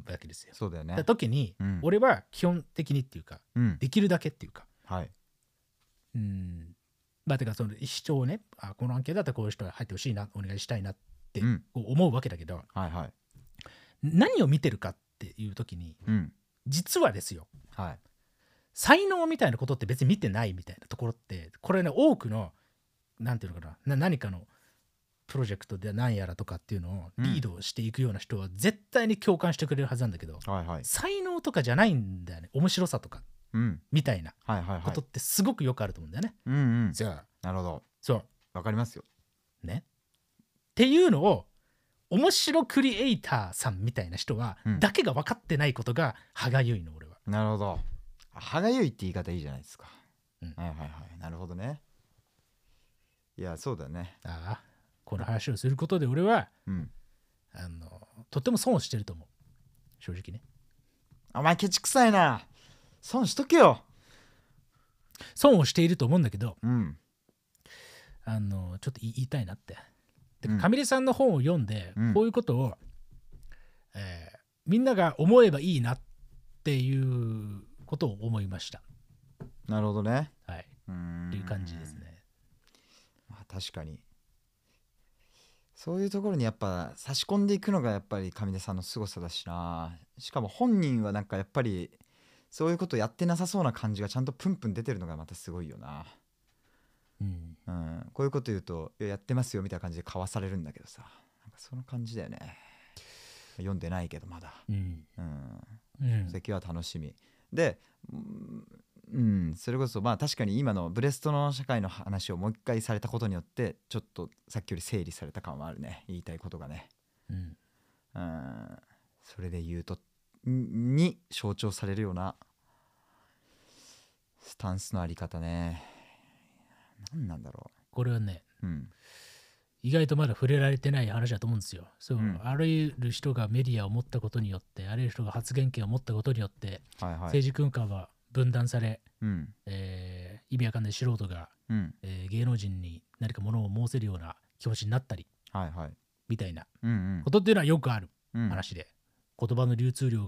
わけですよ。 そうだよね。 だ時に、うん、俺は基本的にっていうか、うん、できるだけっていうか、はいうんまあ、てかその主張をね、あこの案件だったらこういう人が入ってほしいなお願いしたいなって思うわけだけど、うんはいはい、何を見てるかっていう時に、うん、実はですよ、はい、才能みたいなことって別に見てないみたいなところってこれね多くのなんていうのかな、な何かのプロジェクトで何やらとかっていうのをリードしていくような人は絶対に共感してくれるはずなんだけど、はいはい、才能とかじゃないんだよね、面白さとか。うん、みたいなことってすごくよくあると思うんだよね。うんうん、じゃあなるほど、 そうわかりますよ。 ねっていうのを面白クリエイターさんみたいな人は、うん、だけが分かってないことが歯がゆいの俺は。 なるほど、歯がゆいって言い方いいじゃないですか、うん、はいはいはい、なるほどね。いやそうだね。 ああこの話をすることで俺は、うん、あのとっても損をしてると思う正直ね。 お前ケチくさいな、損しとけよ。 損をしていると思うんだけど、うん、あのちょっと言いたいなって。で上出さんの本を読んで、うん、こういうことを、えー、みんなが思えばいいなっていうことを思いました。 なるほどね。 はい。っていう感じですね。 まあ、確かにそういうところにやっぱ差し込んでいくのがやっぱり上出さんの凄さだしな。しかも本人はなんかやっぱりそういうことやってなさそうな感じがちゃんとプンプン出てるのがまたすごいよな、うんうん、こういうこと言うとやってますよみたいな感じでかわされるんだけどさ、なんかその感じだよね。読んでないけどまだ、うんうんうん、席は楽しみで、うん、それこそまあ確かに今のブレストの社会の話をもう一回されたことによってちょっとさっきより整理された感はあるね、言いたいことがね、うんうん、それで言うとに象徴されるようなスタンスのあり方ね。何なんだろうこれはね、うん、意外とまだ触れられてない話だと思うんですよ。そう、うん、あらゆる人がメディアを持ったことによって、あらゆる人が発言権を持ったことによって、はいはい、政治空間は分断され、うんえー、意味わかんない素人が、うんえー、芸能人に何か物を申せるような気持ちになったり、はいはい、みたいなことっていうのはよくある話で、うん、言葉の流通量が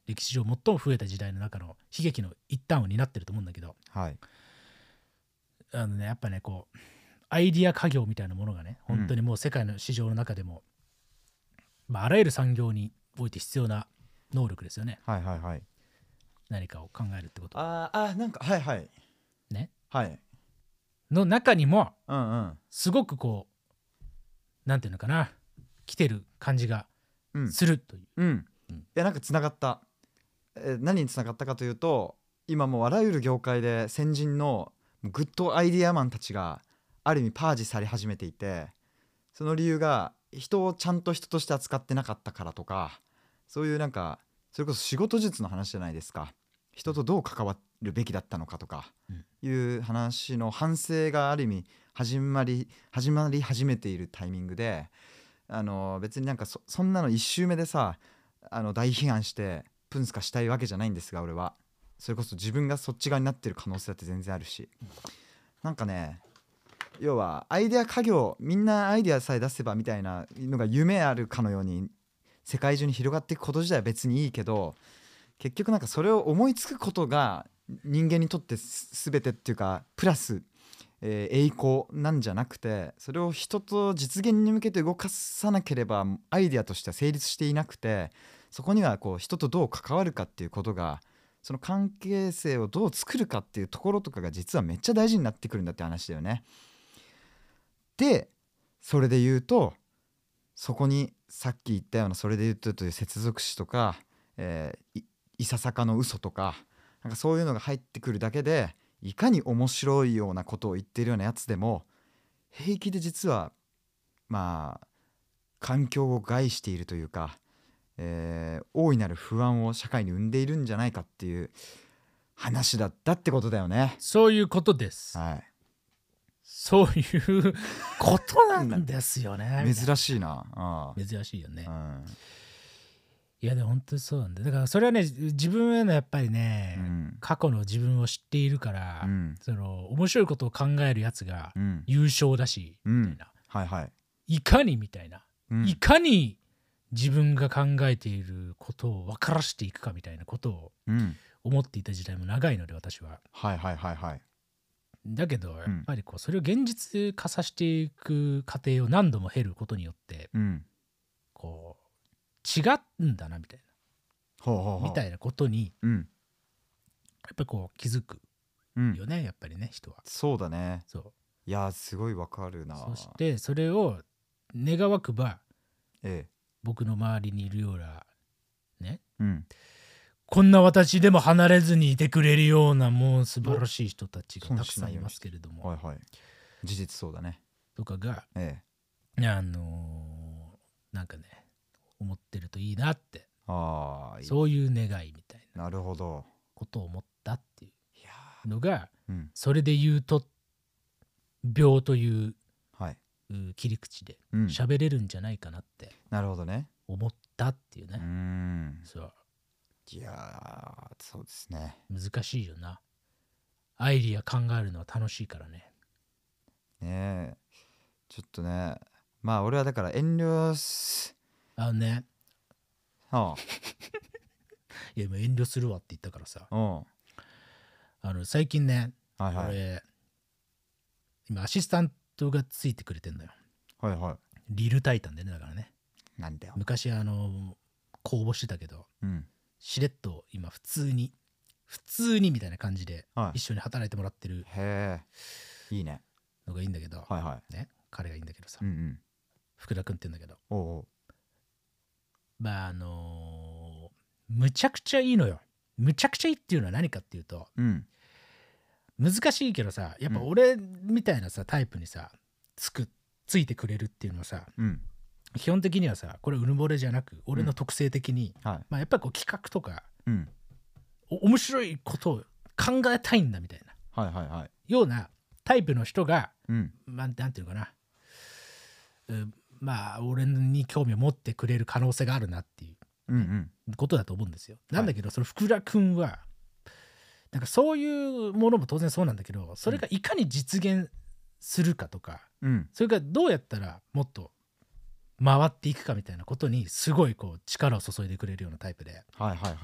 歴史上最も増えた時代の中の悲劇の一端を担ってると思うんだけど、 はい、 あのねやっぱねこうアイディア家業みたいなものがね本当にもう世界の市場の中でも、うんまあ、あらゆる産業において必要な能力ですよね。 はいはいはい。 何かを考えるってこと。 ああなんかはいはいね。 はいの中にも、 うんうん、 すごくこうなんていうのかな来てる感じがするという。 うん、うんうん、いやなんかつながった、えー、何につながったかというと今もうあらゆる業界で先人のグッドアイディアマンたちがある意味パージされ始めていて、その理由が人をちゃんと人として扱ってなかったからとか、そういうなんかそれこそ仕事術の話じゃないですか。人とどう関わるべきだったのかとかいう話の反省がある意味始まり始まり始めているタイミングで、あの別になんか そ, そんなの一周目でさあの大批判してプンスカしたいわけじゃないんですが、俺はそれこそ自分がそっち側になってる可能性だって全然あるし、なんかね要はアイデア家業、みんなアイデアさえ出せばみたいなのが夢あるかのように世界中に広がっていくこと自体は別にいいけど、結局なんかそれを思いつくことが人間にとって全てっていうかプラス、えー、栄光なんじゃなくて、それを人と実現に向けて動かさなければアイデアとしては成立していなくて、そこにはこう人とどう関わるかっていうことが、その関係性をどう作るかっていうところとかが実はめっちゃ大事になってくるんだって話だよね。でそれで言うと、そこにさっき言ったようなそれで言うとという接続詞とか、えー、い, いささかの嘘とか、なんかそういうのが入ってくるだけで、いかに面白いようなことを言ってるようなやつでも平気で実はまあ環境を害しているというか、えー、大いなる不安を社会に生んでいるんじゃないかっていう話だったってことだよね。 そういうことです、 はい、 そういうことなんですよね珍しいな。ああ珍しいよね、 うん、 いやでも本当にそうなんだ。だからそれはね自分へのやっぱりね、うん、過去の自分を知っているから、うん、その面白いことを考えるやつが優勝だし、うん、みたいな、 はいはい、 いかにみたいな、うん、いかに自分が考えていることを分からしていくかみたいなことを思っていた時代も長いので、私は。 はいはいはいはい。だけどやっぱりこうそれを現実化させていく過程を何度も経ることによって、うん、こう違うんだなみたいなほうほうほうみたいなことに、うん、やっぱりこう気づくよね、うん、やっぱりね人は。 そうだね。 そういやすごいわかるな。 そしてそれを願わくば、 ええ、 僕の周りにいるようなね、うん、こんな私でも離れずにいてくれるようなもう素晴らしい人たちがたくさんいますけれども、 はいはい、事実そうだねとかが、 ええ、あのー、なんかね思ってるといいなって、 あそういう願いみたいなるほどことを思ったっていうのが、 うん、 それで言うと病という、 はい、 切り口で喋れるんじゃないかなって、 うん、なるほどね思ったっていうね。 うーん、 そういやそうですね。 難しいよな。アイディア考えるのは楽しいからね。 ねえちょっとね、まあ俺はだから遠慮すあのねああいや今遠慮するわって言ったからさ、 うん、 あの最近ね、 はいはい、 俺今アシスタントがついてくれてんのよ。 はいはい。 リルタイタンでね、だからね。 なんだよ。 昔あの公募してたけど、うん、しれっと今普通に普通にみたいな感じで一緒に働いてもらってる、 はい、へえいいねのがいいんだけど、 はいはいね、彼がいいんだけどさ、 うんうん、 福田君って言うんだけど、 おうおう、 まああのー、むちゃくちゃいいのよ。むちゃくちゃいいっていうのは何かっていうと、うん、難しいけどさ、やっぱ俺みたいなさタイプにさつくついてくれるっていうのはさ、うん、基本的にはさこれうぬぼれじゃなく俺の特性的に、うん、はい、まあ、やっぱりこう企画とか、うん、お面白いことを考えたいんだみたいな、はいはいはい、ようなタイプの人が、うん、まあ、なんていうのかな、うん、まあ俺に興味を持ってくれる可能性があるなっていう、うんうん、ことだと思うんですよ。なんだけど、はい、その福田君はなんかそういうものも当然そうなんだけど、それがいかに実現するかとか、うん、それがどうやったらもっと回っていくかみたいなことにすごいこう力を注いでくれるようなタイプで、 はいはいはい、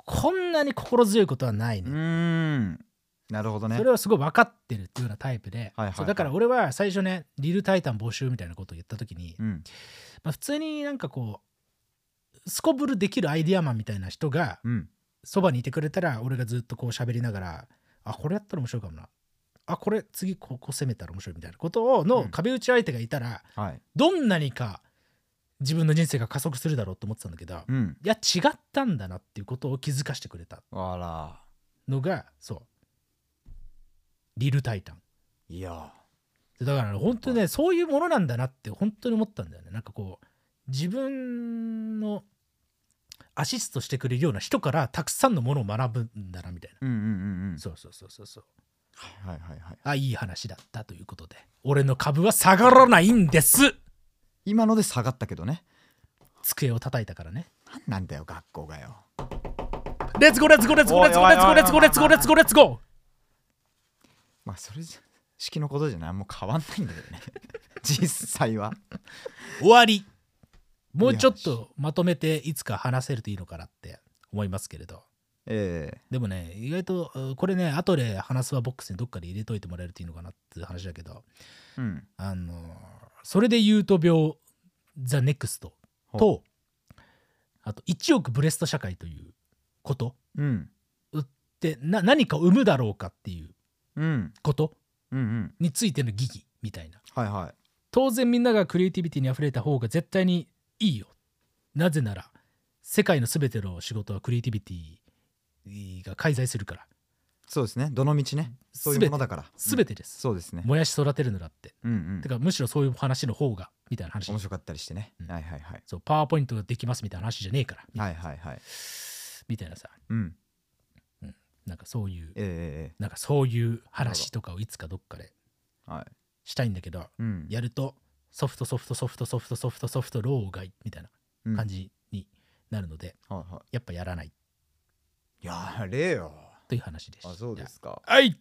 こんなに心強いことはないね。 うーんなるほどね。 それはすごい分かってるっていうようなタイプで、 はいはいはい、 そうだから俺は最初ねリルタイタン募集みたいなことを言った時に、 うんまあ、普通になんかこうすこぶるできるアイディアマンみたいな人がそば、うん、にいてくれたら俺がずっとこう喋りながらあこれやったら面白いかもなあこれ次ここ攻めたら面白いみたいなことをの壁打ち相手がいたら、うんはい、どんなにか自分の人生が加速するだろうと思ってたんだけど、うん、いや違ったんだなっていうことを気づかせてくれたのがそうリルタイタン。 いやだから、ね、本当にねそういうものなんだなって本当に思ったんだよね。なんかこう自分のアシストしてくれるような人からたくさんのものを学ぶんだなみたいな、 うんうんうんうん、 そうそうそうそうそうはいはいはい、 あいい話だったということで俺の株は下がらないんです。 今ので下がったけどね。 机を叩いたからね。 なんなんだよ学校がよ。 レッツゴーレッツゴーレッツゴーレッツゴーレッツゴーレッツゴーレッツゴーレッツゴーレッツゴー。 まあそれ式のことじゃないもう変わんないんだよね実際は。 終わり。もうちょっとまとめていつか話せるといいのかなって思いますけれど、 えー、 でもね意外とこれね後で話すはボックスにどっかで入れといてもらえるといいのかなっていう話だけど、うん、あのそれで言うと病ザネクストとあといちおくブレスト社会ということ、うん、ってな何かを生むだろうかっていうこと、うんうんうん、についての疑義みたいな、はいはい、当然みんながクリエイティビティにあふれた方が絶対にいいよ。なぜなら世界のすべての仕事はクリエイティビティが介在するから。 そうですねどの道ねそういうものだからすべてです、 うん、そうですねもやし育てるのだって、うんうん、てかむしろそういう話の方がみたいな話面白かったりしてね、うん、はいはいはいそうパワーポイントができますみたいな話じゃねえからはいはいはいみたいなさ、うんうん、なんかそういう、 えー、 なんかそういう話とかをいつかどっかでしたいんだけど、 うん、 やるとソフトソフトソフトソフトソフトソフト老害みたいな感じになるので、うんはいはい、やっぱやらない。 やれよという話でした。 あそうですか。 はい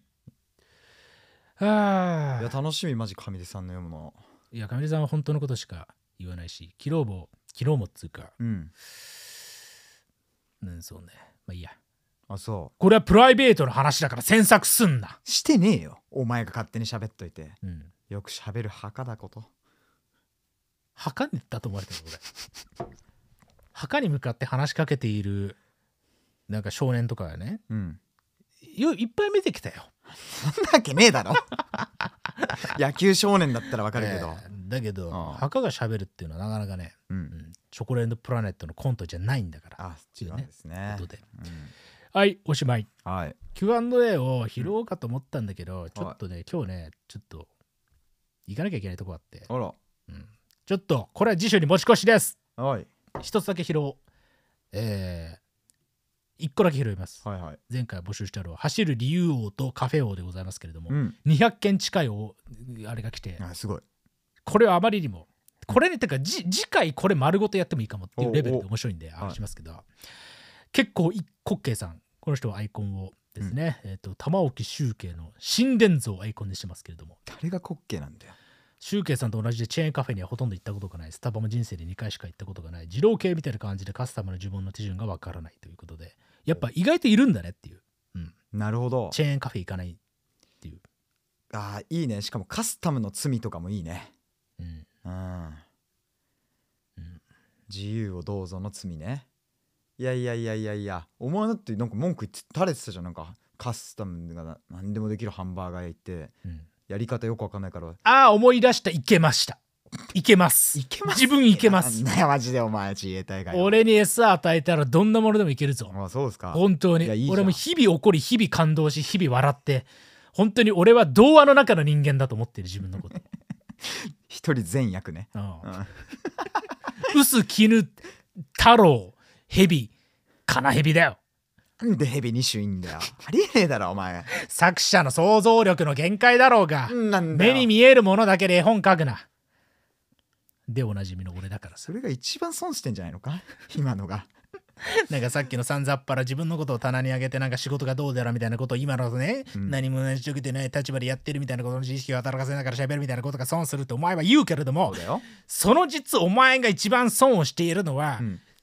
あいや楽しみマジ上出さんの読むの。 いや上出さんは本当のことしか言わないし昨日も昨日もっつうかうん、うん、そうねまあいいや。 あそうこれはプライベートの話だから詮索すんな。 してねえよお前が勝手に喋っといて、うん、よく喋る墓だこと墓にだと思われてる俺墓に向かって話しかけているなんか少年とかね、うん、いっぱい見てきたよ。 そんなわけねえだろ野球少年だったらわかるけど、 えー、だけど墓が喋るっていうのはなかなかね、うんうん、チョコレートプラネットのコントじゃないんだから。 あ違うんですねことで、うん、はいおしまい、 はい、 キューアンドエー を拾おうかと思ったんだけど、うん、ちょっとね、はい、今日ねちょっと行かなきゃいけないとこあって、 あら、 うん、ちょっとこれは辞書に持ち越しです。 はい、 一つだけ拾おう。えーいっこだけ拾います、 はいはい、 前回募集したのは走る理由王とカフェ王でございますけれども、うん、にひゃっけん近いおあれが来て、 あすごいこれはあまりにもこれにてかじ次回これ丸ごとやってもいいかもっていうレベルで面白いんで話しますけど、はい、結構コッケイさんこの人はアイコンをですね、うん、えーと玉置周慶の心電図をアイコンにしてますけれども、 誰がコッケイなんだよ。 周慶さんと同じでチェーンカフェにはほとんど行ったことがない、スタバも人生でにかいしか行ったことがない、二郎系みたいな感じでカスタムの呪文の手順がわからないということで、やっぱ意外といるんだねっていう、うん、 なるほど。 チェーンカフェ行かないっていう。 あーいいね。しかもカスタムの罪とかもいいね。うん、うんうん、自由をどうぞの罪ね。いやいやいやいやいや、お前だってなんか文句言って垂れてたじゃん。なんかカスタムが何でもできるハンバーガー屋行って、うん、やり方よくわかんないから。 ああ思い出した。いけました。いけます。 いけます。 自分いけます。 ねマジでお前自衛隊が俺に餌与えたらどんなものでもいけるぞ。 あそうですか。 本当に。いい俺も日々怒り日々感動し日々笑って本当に俺は童話の中の人間だと思ってる自分のこと。 一人善悪ね。 臼絹太郎蛇金蛇だよ。 なんで蛇に種いんだよ。ありえねえだろお前。 作者の想像力の限界だろうが。 なんだよ。 目に見えるものだけで絵本書くな。でおなじみの俺だからさ。 それが一番損してんじゃないのか今のが。 なんかさっきのさんざっぱら自分のことを棚に上げてなんか仕事がどうだろうみたいなことを今のね、うん、何も成し遂げてない立場でやってるみたいなことの知識を働かせながら喋るみたいなことが損するってお前は言うけれども、 そ, その実お前が一番損をしているのは、うん、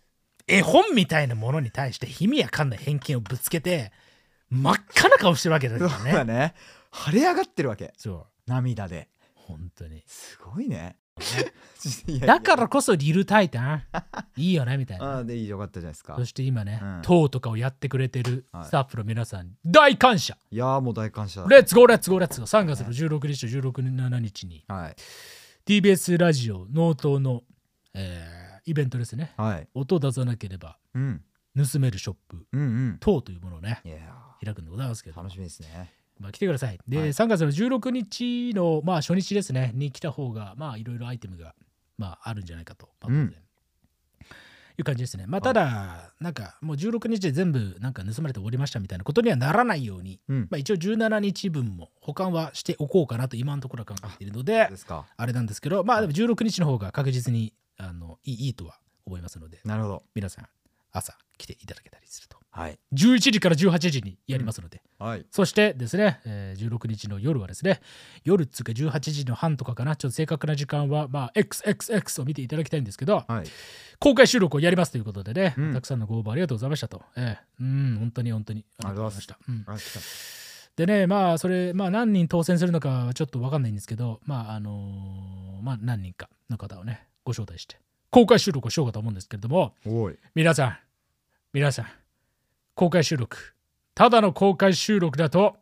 絵本みたいなものに対して意味やかんない偏見をぶつけて真っ赤な顔してるわけだからね。 そうだね。腫れ上がってるわけ。 そう。 涙で。 本当に。 すごいね。 いやいやだからこそリルタイタンいいよねみたいな。 ああでいいよかったじゃないですか。 そして今ね、 うん、 塔とかをやってくれてるスタッフの皆さんに大感謝。 いやーもう大感謝。 レッツゴーレッツゴーレッツゴー。さんがつのじゅうろくにちとじゅうろく、しちにちに、 はい、 ティービーエス ラジオノートの、えー、イベントですね、 はい、 音を出さなければ盗めるショップ、うんうん、塔というものをね、開くんでございますけど、 楽しみですね。 まあ、来てください。で、はい、さんがつのじゅうろくにちの、まあ、初日ですねに来た方がまあいろいろアイテムが、まあ、あるんじゃないかと、まあ、当然、うん、いう感じですね。まあただ、はい、なんかもうじゅうろくにちで全部なんか盗まれて終わりましたみたいなことにはならないように、うん、まあ、一応じゅうしちにちぶんも保管はしておこうかなと今のところは考えているので、 あ, あれなんですけど、まあでもじゅうろくにちの方が確実にあのいい、いいとは思いますので、 なるほど、 皆さん朝来ていただけたりすると、 はい、 じゅういちじからじゅうはちじにやりますので、 うん、はい、 そしてですね、えー、じゅうろくにちの夜はですね、夜っつうかじゅうはちじの半とかかな、ちょっと正確な時間はまあ エックスエックスエックス を見ていただきたいんですけど、はい、公開収録をやりますということでね、うん、たくさんのご応募ありがとうございましたと、えー、うん本当に本当にありがとうございました、うん、 でね、まあそれまあ何人当選するのかはちょっと分かんないんですけど、まああのー、まあ何人かの方をねご招待して公開収録をしようかと思うんですけれども、 おい皆さん皆さん公開収録ただの公開収録だと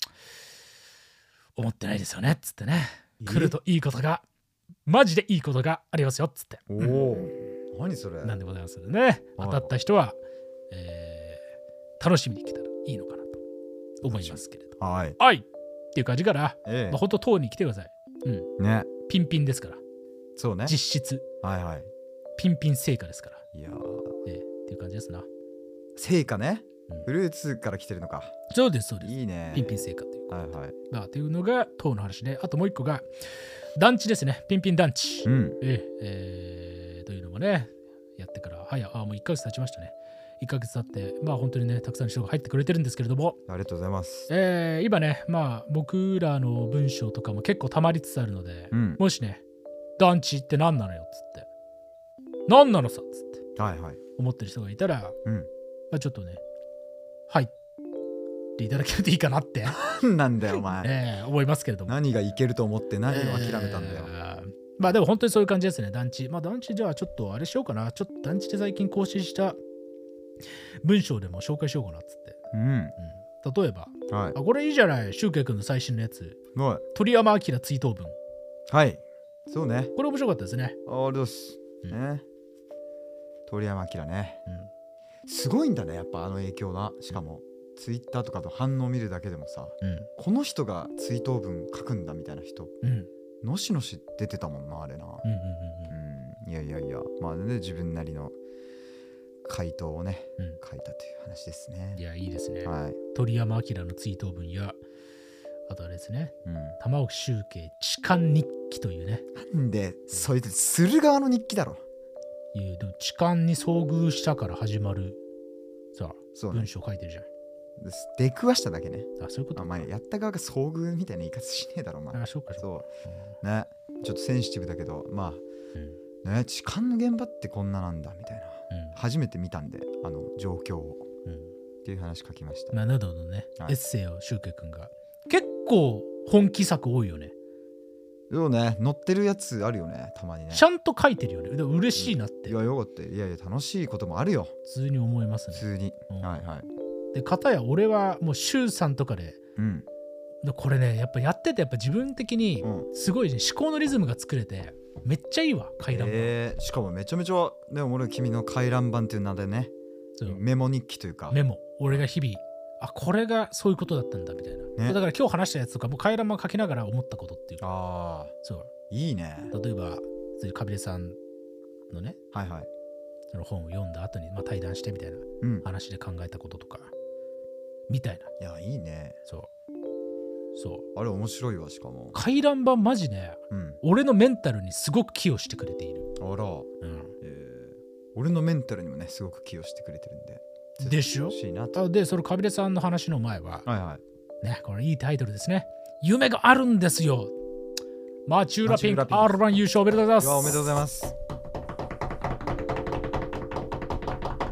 思ってないですよねっつってね、来るといいことがマジでいいことがありますよっつって、 おお、うん、何それなんでございますね。当たった人は、えー、楽しみに来たらいいのかなと思いますけれど、 はいはいっていう感じから、 ええ、 まあ、ほんと当に来てください、うんね、 ピンピンですから、 そうね、 実質、 はいはい、 ピンピン成果ですから、 いやー、 えー、っていう感じですな。 成果ね、うん、フルーツから来てるのか。 そうですそうです、 いいね、 ピンピン成果という、 はいはい、 まあ、というのが当の話で、あともう一個が団地ですね、ピンピン団地、うん、えーえー、というのもねやってからはやあもういっかげつ経ちましたね。いっかげつ経ってまあ本当にねたくさんの人が入ってくれてるんですけれども、 ありがとうございます。 えー、今ねまあ僕らの文章とかも結構溜まりつつあるので、うん、もしね団地って何なのよっつって何なのさっつってはいはい思ってる人がいたら、うん、まあ、ちょっとね入っていただけるといいかなってなんだよお前、 えー、思いますけれども、 何がいけると思って何を諦めたんだよ、 えー、まあでも本当にそういう感じですね。団地まあ団地じゃあちょっとあれしようかな、ちょっと団地で最近更新した文章でも紹介しようかなっつって、うんうん、例えば、はい、あこれいいじゃない、シュウケイ君の最新のやつ、はい、鳥山明追悼文、 はいそうね、 これ面白かったですね。 ありがとうございます、うん、ね、鳥山明ね、うん、すごいんだねやっぱあの影響な。しかも、うん、ツイッターとかと反応見るだけでもさ、うん、この人が追悼文書くんだみたいな人、うん、のしのし出てたもんなあれな、うんうんうんうん、いやいやいやまあね自分なりの回答をね、うん、書いたという話ですね。 いやいいですね、 はい、 鳥山明の追悼文やあとあれですね、うん、玉置周慶痴漢日記というね、 なんでそいつする側の日記だろ、 いやでも痴漢に遭遇したから始まるさあ、ね、文章書いてるじゃん。 出くわしただけね。 あ、そういうこと。 お前やった側が遭遇みたいな言い方しねえだろお前。 あ、そうかそうそうね、ちょっとセンシティブだけどまあ、うん、ね、痴漢の現場ってこんななんだみたいな、うん、初めて見たんであの状況を、うん、っていう話書きました。 まあなどのね、はい、エッセイをシュウケイ君が結構本気作多いよね。 そうね、載ってるやつあるよねたまにね。 ちゃんと書いてるよね。でも嬉しいなって、 うん、いやよかった。いやいや楽しいこともあるよ普通に思いますね。 普通に、 うん、 はいはい。 で片や俺はもうシュウさんとかで、うん、これねやっぱやっててやっぱ自分的にすごい、ね、思考のリズムが作れてめっちゃいいわ回覧板、 えー、しかもめちゃめちゃでも俺君の回覧板っていう名でね、メモ日記というかメモ俺が日々あこれがそういうことだったんだみたいな、ね、だから今日話したやつとかも回覧板書きながら思ったことっていうか、 あそういいね。 例えばカビレさんのね、 はいはい、 その本を読んだ後に、まあ、対談してみたいな話で考えたこととか、うん、みたいな。 いやいいね。 そうそうあれ面白いわ。しかも回覧板マジね、うん、俺のメンタルにすごく寄与してくれている。 あら、うん、えー、俺のメンタルにもねすごく寄与してくれてるんででしょ。でそのカビレさんの話の前は、はいはいね、これいいタイトルですね。夢があるんですよ。マチューラピンク アールワン 優勝おめでとうございます。 いやおめでとうございます。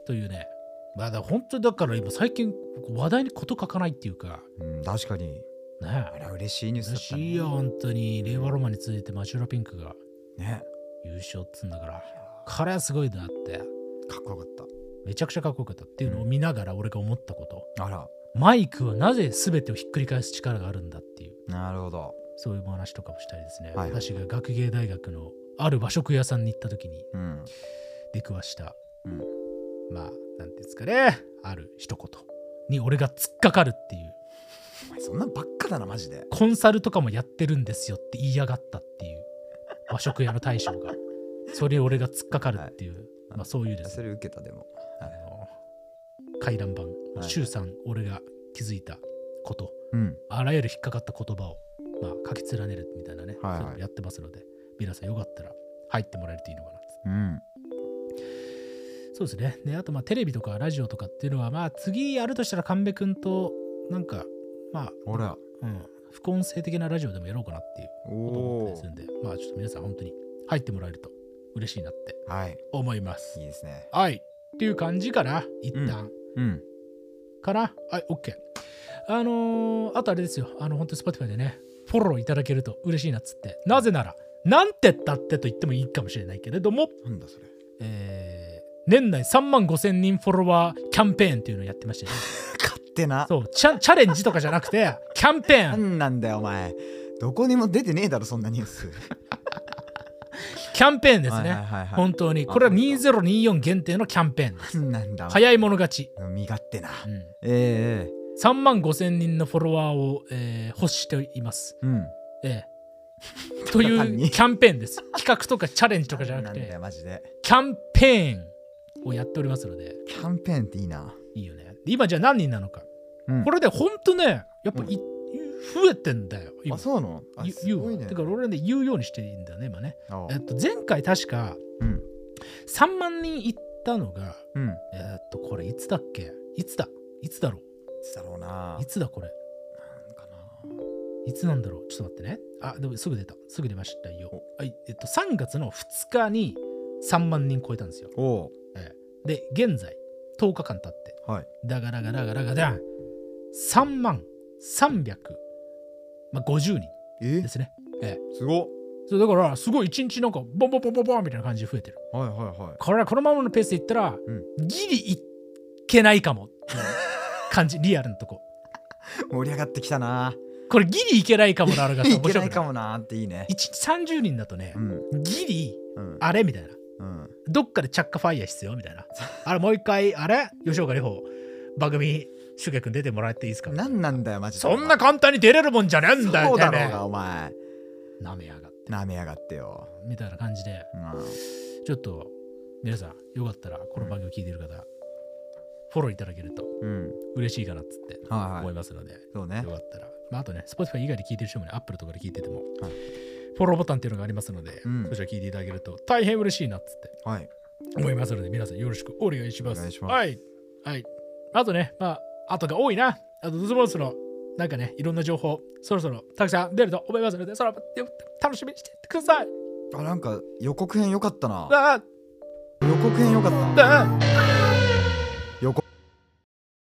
というね、まあだ本当にだから今最近話題に事書かないっていうか、 うん、確かにね、 あれは嬉しいニュースだったね。 嬉しいよ本当に。令和ロマンに続いてマチュラピンクがね優勝っつんだから、彼はすごいなって。 かっこよかった。 めちゃくちゃかっこよかったっていうのを見ながら俺が思ったこと、 うん、あら、 マイクはなぜ全てをひっくり返す力があるんだっていう、 なるほど、 そういうお話とかもしたいですね、 はい、 私が学芸大学のある和食屋さんに行った時に出くわした、うん、まあなんていうんですかね、ある一言に俺が突っかかるっていう。 お前そんなんばっかだなマジで。 コンサルとかもやってるんですよって言いやがったっていう和食屋の大将がそれ俺が突っかかるっていう、はい、まあそういうですね、 それ受けたでも、はい、 あの回覧板、周さん俺が気づいたこと、 うん、 あらゆる引っかかった言葉をまあ書き連ねるみたいなね、 はいはい、 そういうのやってますので、皆さんよかったら入ってもらえるといいのかなって、 うん、 そうですね。であとまあテレビとかラジオとかっていうのはまあ次やるとしたら神戸くんとなんかまあほら、 うん、副音声的なラジオでもやろうかなっていうことを思ったりするんで、まあちょっと皆さん本当に入ってもらえると嬉しいなって思います。 はい、いいですね。 はい。っていう感じかな、一旦。 うん。うん、 かな。はい、OK。あのー、あとあれですよ。あの、本当に Spotify でね、フォローいただけると嬉しいなっつって。なぜなら、なんてったってと言ってもいいかもしれないけれども、 なんだそれ。 えー、年内さんまんごせんにんフォロワーキャンペーンっていうのをやってましたよね。 勝手な。 そうチャ、チャレンジとかじゃなくて、キャンペーン。 なんなんだよ、お前。どこにも出てねえだろ、そんなニュース。 キャンペーンですね、 はいはいはいはい、 本当にこれはにせんにじゅうよん限定のキャンペーンです。 なんだ早い者勝ち。 身勝手な、 うん、 ええー、さんまんごせんにんのフォロワーを、えー、欲しています、うんえー、というキャンペーンです。企画とかチャレンジとかじゃなくて、 なんだよマジでキャンペーンをやっておりますので。 キャンペーンっていいな。 いいよね。今じゃあ何人なのか、うん、これでほんとねやっぱ、うん、増えてんだよ今。 あ、そうなの？あ、すごいね。 てか俺ね言うようにしていいんだよね今ね。えっと前回確か、うん、さんまんにんいったのが、うん、えっとこれいつだっけ？いつだ？いつだろう？ いつだろうな。 いつだこれ？なんかな。いつなんだろう？ちょっと待ってね。あ、でもすぐ出た。すぐ出ましたよ。はい、えっとさんがつのふつかにさんまんにん超えたんですよ。 お、 えー、で現在とおかかん経って、 はい、 だがらがらがらがださんまんさんびゃくごじゅうにんですね。えー、すごっ。 そうだからすごい一日なんかボンボンボンボンボンみたいな感じで増えてる。 はいはいはい。 これはこのままのペースでいったら、うん、ギリいけないかもっていう感じ。リアルなとこ盛り上がってきたな。 これギリいけないかもなあるがいけないかもなっていいね。 いちにちさんじゅうにんだとね、うん、ギリ、うん、あれみたいな、うん、どっかで着火ファイヤー必要みたいなあれもう一回あれ吉岡里帆番組シュケ君出てもらっていいですか。 何なんだよマジで。 そんな簡単に出れるもんじゃねえんだよ。 そうだろうがお前。 なめやがってなめやがってよみたいな感じで、うん、ちょっと皆さんよかったらこの番組聞いてる方、うん、フォローいただけると嬉しいかなっつって思いますので、はいはい、 そうね、 よかったら、まあ、あとね Spotify 以外で聞いてる人もね Apple とかで聞いてても、はい、フォローボタンっていうのがありますので、うん、そちら聞いていただけると大変嬉しいなっつって、はい、思いますので皆さんよろしくお願いします。お願いします。はい、はい、あとねまああとが多いな。あとズボンスのなんかねいろんな情報そろそろたくさん出ると思いますので、それは楽しみにしてください。 あ、なんか予告編良かったな。 あ予告編良かった。 あ